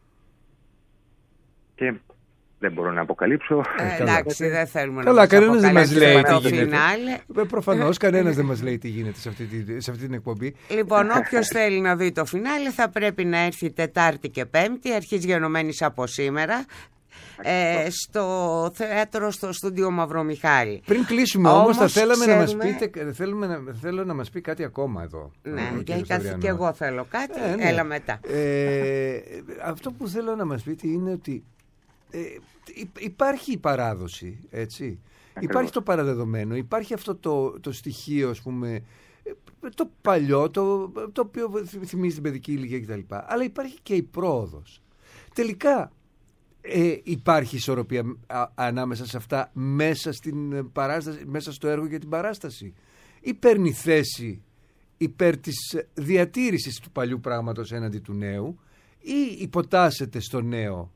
και δεν μπορώ να αποκαλύψω. Ε, εντάξει, δεν θέλουμε Καλά, να κανένας δεν μας λέει τι γίνεται. Προφανώς κανένας δεν μας λέει τι γίνεται σε αυτή, τη, σε αυτή την εκπομπή. Λοιπόν, όποιος θέλει να δει το φινάλε θα πρέπει να έρθει Τετάρτη και Πέμπτη, αρχής γενομένης από σήμερα. Ε, στο θέατρο, στο στούντιο Μαυρομιχάλη. Πριν κλείσουμε όμως, όμως θα θέλαμε ξέρουμε... να μας πείτε, θέλουμε να, θέλω να μας πει κάτι ακόμα εδώ. Ναι, και, και εγώ θέλω κάτι, ε, ναι. Έλα μετά. Ε, αυτό που θέλω να μας πείτε είναι ότι ε, υπάρχει η παράδοση, έτσι. Ακριβώς. Υπάρχει το παραδεδομένο, υπάρχει αυτό το, το στοιχείο, ας πούμε, το παλιό, το, το οποίο θυμίζει την παιδική ηλικία κτλ. Αλλά υπάρχει και η πρόοδος. Τελικά, Ε, υπάρχει ισορροπία α, ανάμεσα σε αυτά μέσα, στην παράσταση, μέσα στο έργο για την παράσταση, ή παίρνει θέση υπέρ της διατήρησης του παλιού πράγματος έναντι του νέου, ή υποτάσσεται στο νέο?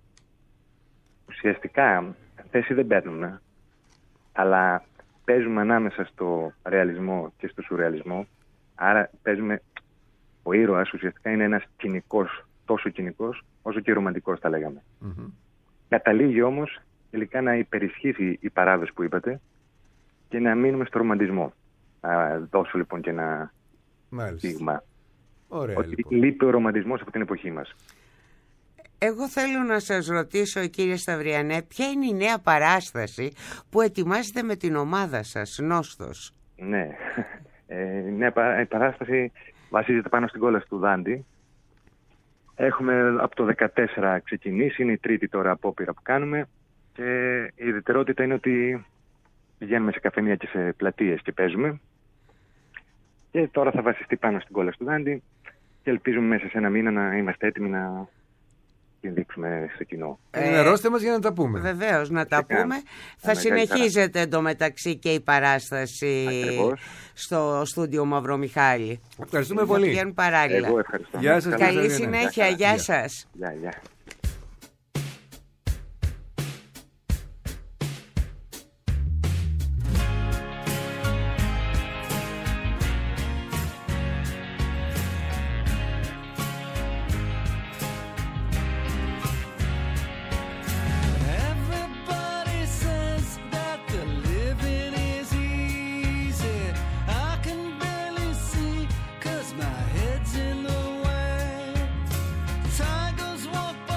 Ουσιαστικά θέση δεν παίρνουμε, αλλά παίζουμε ανάμεσα στο ρεαλισμό και στο σουρεαλισμό. Άρα παίζουμε, ο ήρωας ουσιαστικά είναι ένας κοινικός, τόσο κοινικός όσο και ρομαντικός θα λέγαμε. Mm-hmm. Καταλήγει όμως τελικά να υπερισχύσει η παράδοση που είπατε και να μείνουμε στο ρομαντισμό. Να δώσω λοιπόν και ένα δείγμα. Ωραία, ότι λοιπόν. Λείπει ο ρομαντισμός από την εποχή μας. Εγώ θέλω να σας ρωτήσω, κύριε Σταυριανέ, ποια είναι η νέα παράσταση που ετοιμάζετε με την ομάδα σας, Νόστος? Ναι, ε, η νέα παράσταση βασίζεται πάνω στην κόλαση του Δάντη. Έχουμε από το δεκατέσσερα ξεκινήσει, είναι η τρίτη τώρα απόπειρα που κάνουμε και η ιδιαιτερότητα είναι ότι πηγαίνουμε σε καφενεία και σε πλατείες και παίζουμε και τώρα θα βασιστεί πάνω στην κόλαση του Δάντη και ελπίζουμε μέσα σε ένα μήνα να είμαστε έτοιμοι να την δείξουμε στο κοινό. Ενημερώστε μας για να τα πούμε. Βεβαίως, να τα πούμε. Καν. Θα συνεχίζετε εντωμεταξύ και η παράσταση. Ακριβώς. Στο στούντιο Μαυρομιχάλη. Ευχαριστούμε πολύ. Βγαίνουν παράλληλα. Εγώ ευχαριστώ. Γεια σας. Καλή συνέχεια. Γεια, γεια σας. Γεια, γεια. Walk by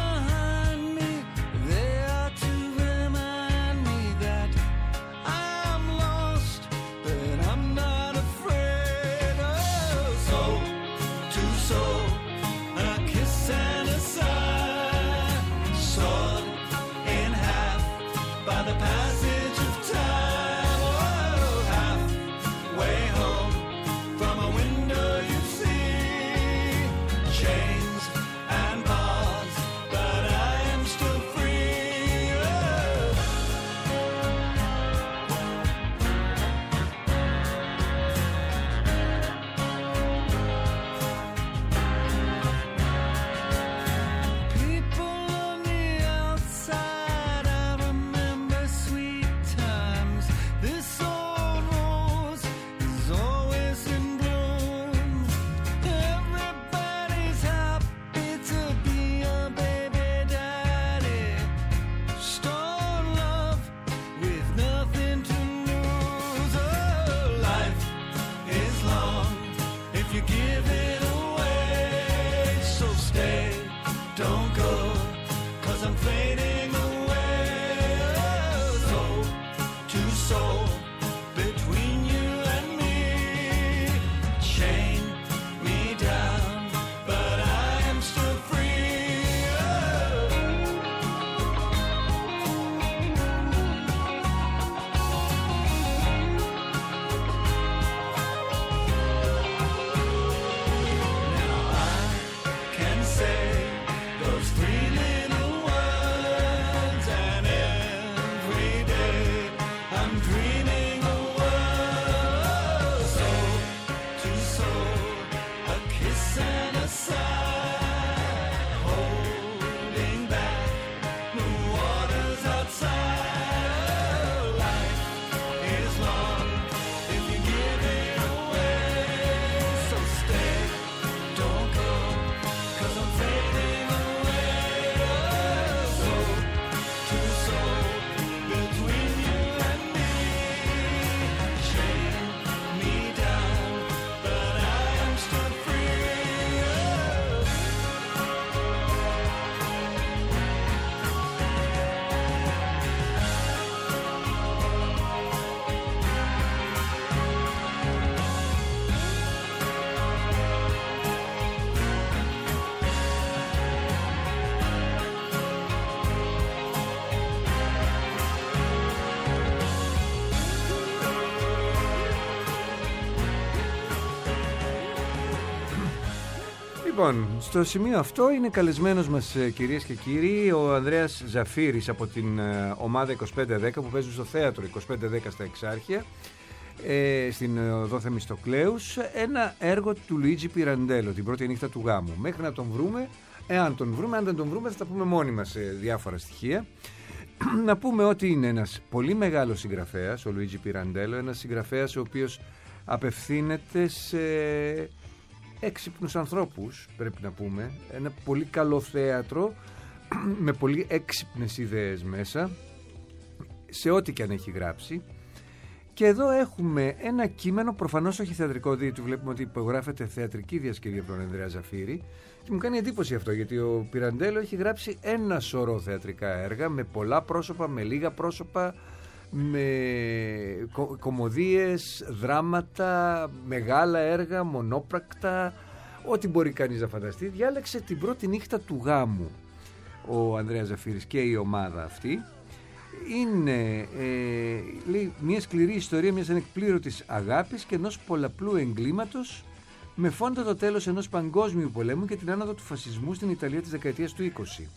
Λοιπόν, στο σημείο αυτό είναι καλεσμένος μας, κυρίες και κύριοι, ο Ανδρέας Ζαφύρης από την ομάδα είκοσι πέντε δέκα που παίζουν στο θέατρο είκοσι πέντε δέκα στα Εξάρχεια, ε, στην οδό Θεμιστοκλέους, ένα έργο του Λουίτζι Πιραντέλο, την πρώτη νύχτα του γάμου. Μέχρι να τον βρούμε, εάν τον βρούμε, αν δεν τον βρούμε θα τα πούμε μόνοι μας σε διάφορα στοιχεία. Να πούμε ότι είναι ένας πολύ μεγάλος συγγραφέας, ο Λουίτζι Πιραντέλο, ένας συγγραφέας ο οποίος απευθύνεται σε έξυπνους ανθρώπους, πρέπει να πούμε. Ένα πολύ καλό θέατρο με πολύ έξυπνες ιδέες μέσα, σε ό,τι και αν έχει γράψει. Και εδώ έχουμε ένα κείμενο, προφανώς όχι θεατρικό, διότι βλέπουμε ότι υπογράφεται θεατρική διασκευή από τον Ανδρέα Ζαφύρη. Και μου κάνει εντύπωση αυτό, γιατί ο Πιραντέλο έχει γράψει ένα σωρό θεατρικά έργα, με πολλά πρόσωπα, με λίγα πρόσωπα, με κο- κωμωδίες, δράματα, μεγάλα έργα, μονόπρακτα, ό,τι μπορεί κανείς να φανταστεί. Διάλεξε την πρώτη νύχτα του γάμου ο Ανδρέας Ζαφύρης και η ομάδα αυτή. Είναι ε, λέει, μια σκληρή ιστορία μιας ανεκπλήρωτης αγάπης και ενός πολλαπλού εγκλήματος, με φόντα το τέλος ενός παγκόσμιου πολέμου και την άνοδο του φασισμού στην Ιταλία της δεκαετίας του είκοσι.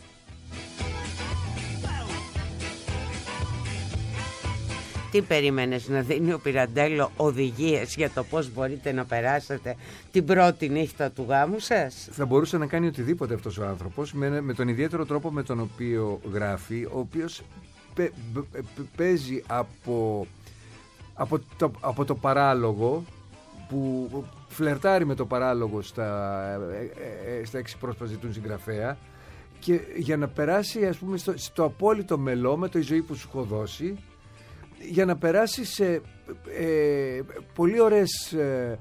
Τι περίμενες, να δίνει ο Πιραντέλο οδηγίες για το πώς μπορείτε να περάσετε την πρώτη νύχτα του γάμου σας? Θα μπορούσε να κάνει οτιδήποτε αυτός ο άνθρωπος, με, με τον ιδιαίτερο τρόπο με τον οποίο γράφει, ο οποίος παι, παι, παι, παίζει από, από, το, από το παράλογο, που φλερτάρει με το παράλογο στα, ε, ε, στα έξι πρόσωπα ζητούν συγγραφέα, και για να περάσει, ας πούμε, στο, στο απόλυτο μελό με το «Η ζωή που σου έχω δώσει», για να περάσει σε ε, πολύ ωραίες ε,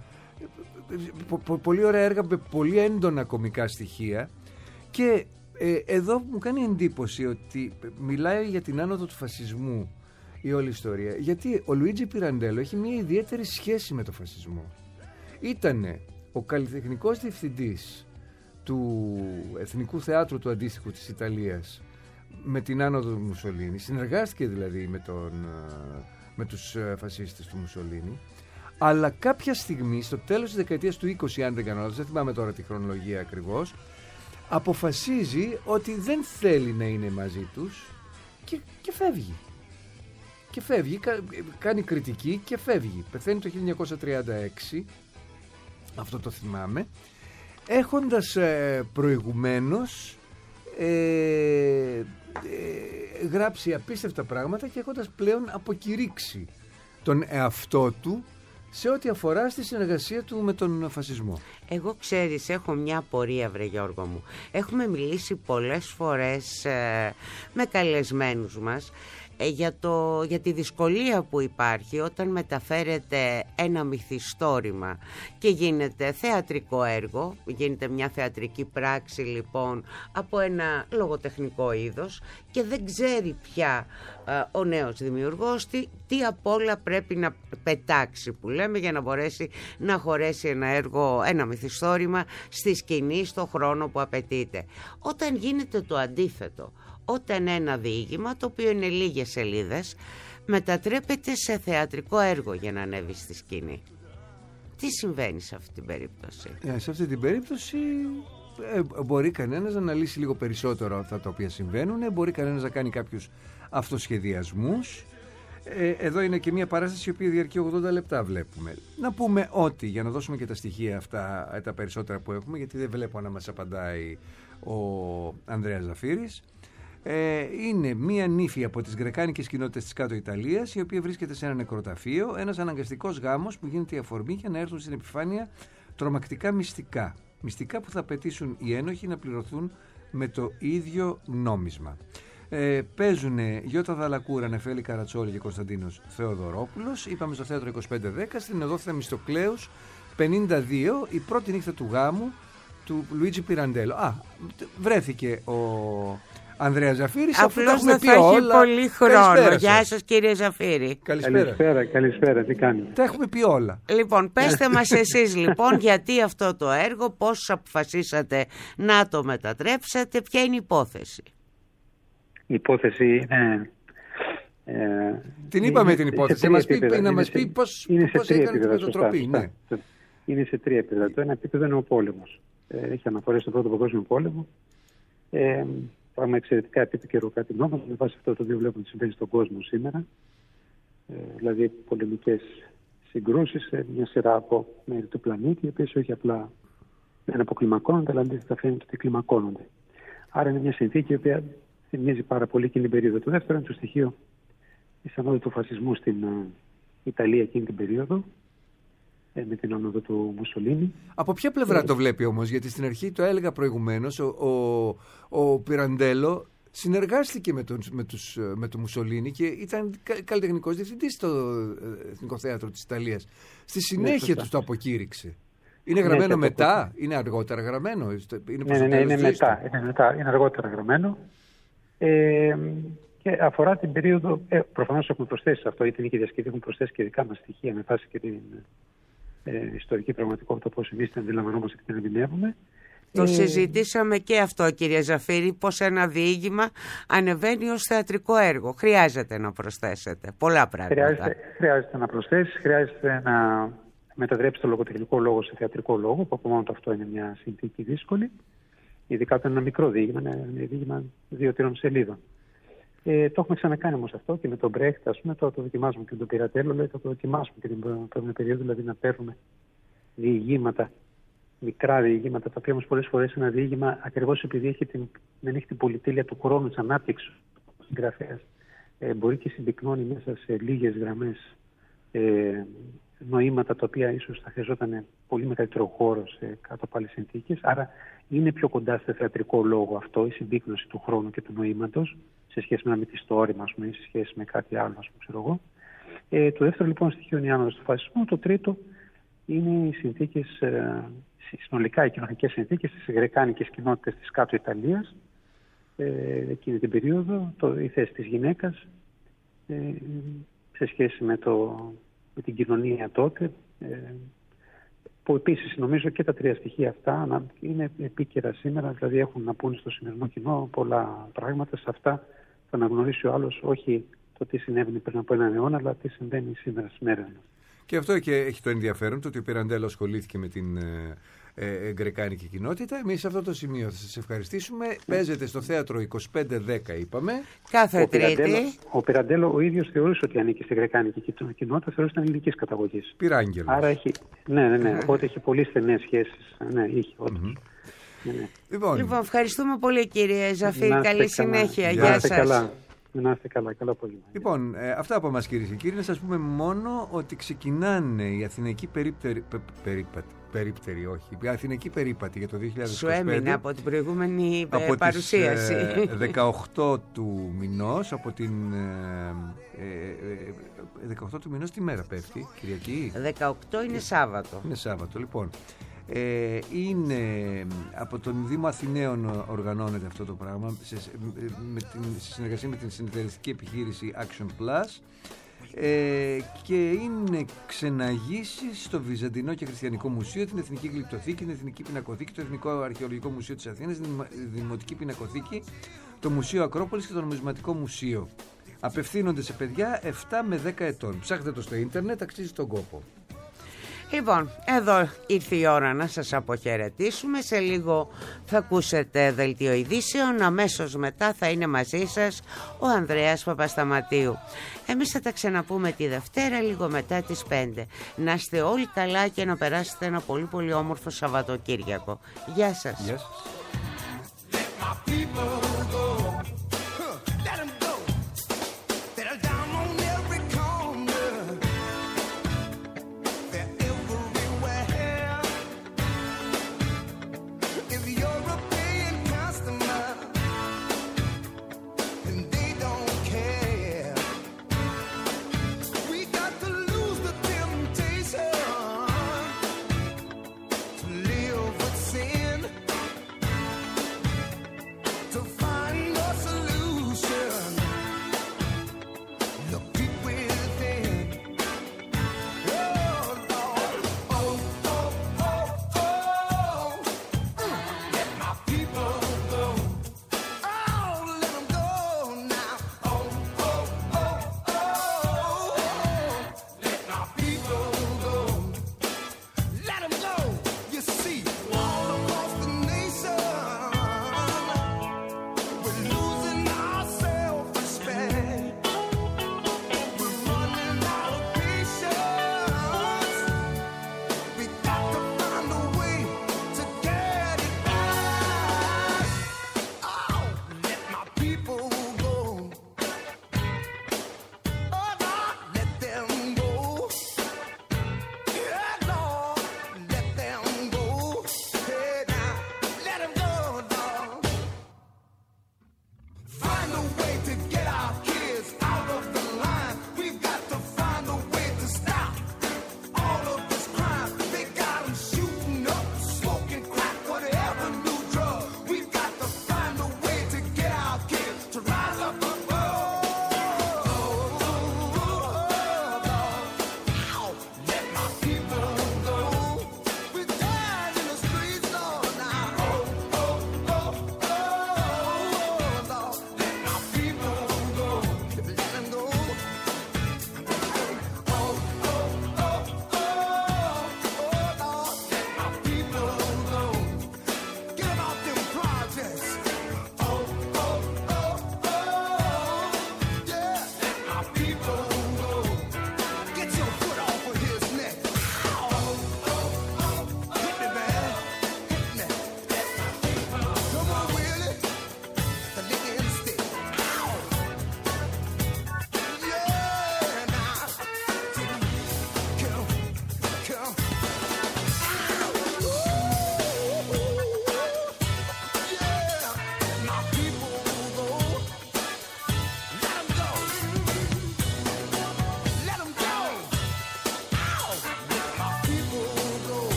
πο, πο, πολύ ωραία έργα με πολύ έντονα κωμικά στοιχεία. Και ε, εδώ μου κάνει εντύπωση ότι μιλάει για την άνοδο του φασισμού η όλη ιστορία, γιατί ο Λουίτζι Πιραντέλο έχει μια ιδιαίτερη σχέση με το φασισμό. Ήτανε ο καλλιτεχνικός διευθυντής του Εθνικού Θεάτρου του αντίστοιχου της Ιταλίας με την άνοδο του Μουσολίνη, συνεργάστηκε δηλαδή με, τον, με τους φασίστες του Μουσολίνη, αλλά κάποια στιγμή στο τέλος της δεκαετίας του είκοσι, αν δεν κάνω λάθος, δεν θυμάμαι τώρα τη χρονολογία ακριβώς, αποφασίζει ότι δεν θέλει να είναι μαζί τους και, και φεύγει. Και φεύγει, κα, κάνει κριτική και φεύγει. Πεθαίνει το χίλια εννιακόσια τριάντα έξι, αυτό το θυμάμαι, έχοντας ε, προηγουμένως ε, ε, γράψει απίστευτα πράγματα και έχοντας πλέον αποκηρύξει τον εαυτό του σε ό,τι αφορά στη συνεργασία του με τον φασισμό. Εγώ, ξέρεις, έχω μια απορία, βρε Γιώργο μου. Έχουμε μιλήσει πολλές φορές ε, με καλεσμένους μας ε, για, το, για τη δυσκολία που υπάρχει όταν μεταφέρεται ένα μυθιστόρημα και γίνεται θεατρικό έργο, γίνεται μια θεατρική πράξη λοιπόν από ένα λογοτεχνικό είδος, και δεν ξέρει πια ε, ο νέος δημιουργός τι, τι απ' όλα πρέπει να πετάξει, που λέμε, για να μπορέσει να χωρέσει ένα έργο, ένα μυθιστόρημα στη σκηνή, στο χρόνο που απαιτείται. Όταν γίνεται το αντίθετο, όταν ένα διήγημα, το οποίο είναι λίγες σελίδες, μετατρέπεται σε θεατρικό έργο για να ανέβει στη σκηνή, τι συμβαίνει σε αυτή την περίπτωση? Ε, σε αυτή την περίπτωση ε, μπορεί κανένας να αναλύσει λίγο περισσότερο αυτά τα οποία συμβαίνουν, μπορεί κανένας να κάνει κάποιους αυτοσχεδιασμούς. Ε, εδώ είναι και μια παράσταση η οποία διαρκεί ογδόντα λεπτά, βλέπουμε. Να πούμε ότι, για να δώσουμε και τα στοιχεία αυτά, τα περισσότερα που έχουμε, γιατί δεν βλέπω να μας απαντάει ο Ανδρέας Ζαφύρης, ε, είναι μια νύφη από τις γκρεκάνικες κοινότητες της Κάτω Ιταλίας, η οποία βρίσκεται σε ένα νεκροταφείο, ένας αναγκαστικός γάμος που γίνεται η αφορμή για να έρθουν στην επιφάνεια τρομακτικά μυστικά. Μυστικά που θα απαιτήσουν οι ένοχοι να πληρωθούν με το ίδιο νόμισμα. Ε, παίζουν Γιώτα Δαλακούρα, Νεφέλη Καρατσόλη και Κωνσταντίνος Θεοδωρόπουλος. Είπαμε στο θέατρο είκοσι πέντε δέκα, στην οδό Θεμιστοκλέους πενήντα δύο, η πρώτη νύχτα του γάμου του Λουίτζι Πιραντέλο. Α, βρέθηκε ο Ανδρέας Ζαφύρης. Απλώς δεν θα έχει πολύ χρόνο. Γεια σας, κύριε Ζαφύρη. Καλησπέρα. Καλησπέρα, καλησπέρα, τι κάνετε? Τα έχουμε πει όλα. Λοιπόν, πέστε μας εσείς λοιπόν γιατί αυτό το έργο, πώς αποφασίσατε να το μετατρέψετε, ποια είναι η υπόθεση? Η υπόθεση είναι... Ε, την είπαμε είναι την υπόθεση, να μας πει, να μας πει πώς, είναι πώς σε τρία έκανε την επίπεδα, μετατροπή. σωστά, Ναι. Είναι σε τρία επίπεδα. Το ένα επίπεδο είναι ο πόλεμος. Ε, έχει αναφορές στον Πρώτο Παγκόσμιο Πόλεμο. Ε, πράγμα εξαιρετικά επικαιρό νόμο. Με βάση αυτό το οποίο βλέπουμε ότι συμβαίνει στον κόσμο σήμερα. Ε, δηλαδή πολεμικές συγκρούσεις σε μια σειρά από μέρη του πλανήτη, οι οποίες όχι απλά δεν αποκλιμακώνονται, αλλά αντίθετα φαίνεται ότι κλιμακώνονται. Άρα είναι μια συνθήκη η οποία θυμίζει πάρα πολύ εκείνη την περίοδο. Το δεύτερο είναι το στοιχείο της ανόδου του φασισμού στην uh, Ιταλία εκείνη την περίοδο, ε, με την άνοδο του Μουσολίνι. Από ποια πλευρά ε, το βλέπει όμως, γιατί στην αρχή το έλεγα προηγουμένως, ο, ο, ο Πιραντέλο συνεργάστηκε με τον, με τους, με τον Μουσολίνι και ήταν καλλιτεχνικός διευθυντής στο Εθνικό Θέατρο της Ιταλίας. Στη συνέχεια ναι, του το αποκήρυξε. Είναι γραμμένο ναι, μετά, είναι αργότερα γραμμένο. Είναι ναι, ναι, ναι, είναι μετά, είναι μετά, είναι αργότερα γραμμένο. Ε, και αφορά την περίοδο, ε, προφανώς έχουμε προσθέσει αυτό, η Εθνική Διασκευή έχουν προσθέσει και δικά μας στοιχεία με βάση και την ε, ιστορική πραγματικότητα, πώς εμείς την αντιλαμβανόμαστε και την ερμηνεύουμε. Το ε, συζητήσαμε και αυτό, κύριε Ζαφύρη, πως ένα διήγημα ανεβαίνει ως θεατρικό έργο. Χρειάζεται να προσθέσετε πολλά πράγματα. Χρειάζεται, χρειάζεται να προσθέσει, χρειάζεται να μετατρέψει το λογοτεχνικό λόγο σε θεατρικό λόγο, που από μόνο το αυτό είναι μια συνθήκη δύσκολη. Ειδικά όταν είναι ένα μικρό διήγημα, ένα διήγημα δύο-τρία σελίδων. Ε, το έχουμε ξανακάνει όμως αυτό και με τον Μπρέχτ, ας πούμε, το, το δοκιμάζουμε και με τον Πιραντέλο, δηλαδή το δοκιμάσουμε και την προηγούμενη περίοδο, δηλαδή να παίρνουμε διηγήματα, μικρά διηγήματα, τα οποία όμως πολλές φορές ένα διήγημα, ακριβώς επειδή έχει την, δεν έχει την πολυτέλεια του χρόνου της ανάπτυξης του συγγραφέας, ε, μπορεί και συμπυκνώνει μέσα σε λίγες γραμμές ε, νοήματα τα οποία ίσως θα χρειαζόταν πολύ μεγαλύτερο χώρο σε κάτω από άλλες συνθήκες. Άρα είναι πιο κοντά στο θεατρικό λόγο αυτό, η συμπύκνωση του χρόνου και του νοήματος, σε σχέση με ένα μυθιστόρημα, ας πούμε, ή σε σχέση με κάτι άλλο, ας πούμε, ξέρω εγώ. Ε, το δεύτερο λοιπόν στοιχείο είναι η άνοδος του φασισμού. Το τρίτο είναι οι συνθήκες, ε, συνολικά οι κοινωνικές συνθήκες στις γρεκάνικες κοινότητες της κάτω Ιταλίας, ε, εκείνη την περίοδο, το, η θέση της γυναίκας ε, σε σχέση με, το, με την κοινωνία τότε, ε, που επίσης νομίζω και τα τρία στοιχεία αυτά είναι επίκαιρα σήμερα, δηλαδή έχουν να πούνε στο σημερινό κοινό πολλά πράγματα. Σε αυτά θα αναγνωρίσει ο άλλος όχι το τι συνέβαινε πριν από έναν αιώνα, αλλά τι συμβαίνει σήμερα στις μέρες μας. Και αυτό και έχει το ενδιαφέρον, το ότι ο Πιραντέλο ασχολήθηκε με την ε, ε, γκρεκάνικη κοινότητα. Εμείς σε αυτό το σημείο θα σας ευχαριστήσουμε. Παίζεται στο θέατρο είκοσι πέντε δέκα, είπαμε. Κάθε Τρίτη. Ο Πιραντέλο ο ίδιος θεωρούσε ότι ανήκει στη γκρεκάνικη κοινότητα, θεωρούσε ότι ήταν ελληνικής καταγωγής. Πυράγγελος. Άρα έχει. Ναι, ναι, ναι. Οπότε έχει πολύ στενές σχέσεις. Ναι, είχε όντως. Mm-hmm. Ναι, ναι. Λοιπόν, λοιπόν, ευχαριστούμε πολύ, κύριε Ζαφύρη. Καλή καλά. συνέχεια. Γεια, Γεια σας. Καλά. Να είστε καλά, καλά απόγευμα. Λοιπόν, ε, αυτά από εμάς, κυρίες και κύριοι. Να σας πούμε μόνο ότι ξεκινάνε οι Αθηναϊκοί περίπτεροι, πε, περίπατοι, περίπτεροι, όχι, η Αθηναϊκή περίπατη για το δύο χιλιάδες είκοσι πέντε. Σου έμεινε από την προηγούμενη από παρουσίαση. Τις, ε, δεκαοκτώ του μηνός, από την ε, ε, δεκαοκτώ του μηνός, τι μέρα πέφτει, Κυριακή? δεκαοκτώ είναι Σάββατο. Είναι Σάββατο, λοιπόν. Ε, είναι από τον Δήμο Αθηναίων οργανώνεται αυτό το πράγμα σε, με την, σε συνεργασία με την συνεταιριστική επιχείρηση Action Plus, ε, και είναι ξεναγήσεις στο Βυζαντινό και Χριστιανικό Μουσείο, την Εθνική Γλυπτοθήκη, την Εθνική Πινακοθήκη, το Εθνικό Αρχαιολογικό Μουσείο της Αθήνας, την Δημοτική Πινακοθήκη, το Μουσείο Ακρόπολης και το Νομισματικό Μουσείο. Απευθύνονται σε παιδιά επτά με δέκα ετών. Ψάχτε το στο ίντερνετ, αξίζει τον κόπο. Λοιπόν, εδώ ήρθε η ώρα να σας αποχαιρετήσουμε. Σε λίγο θα ακούσετε δελτίο ειδήσεων. Αμέσως μετά θα είναι μαζί σας ο Ανδρέας Παπασταματίου. Εμείς θα τα ξαναπούμε τη Δευτέρα λίγο μετά τις πέντε. Να είστε όλοι καλά και να περάσετε ένα πολύ πολύ όμορφο Σαββατοκύριακο. Γεια σας. Γεια σας.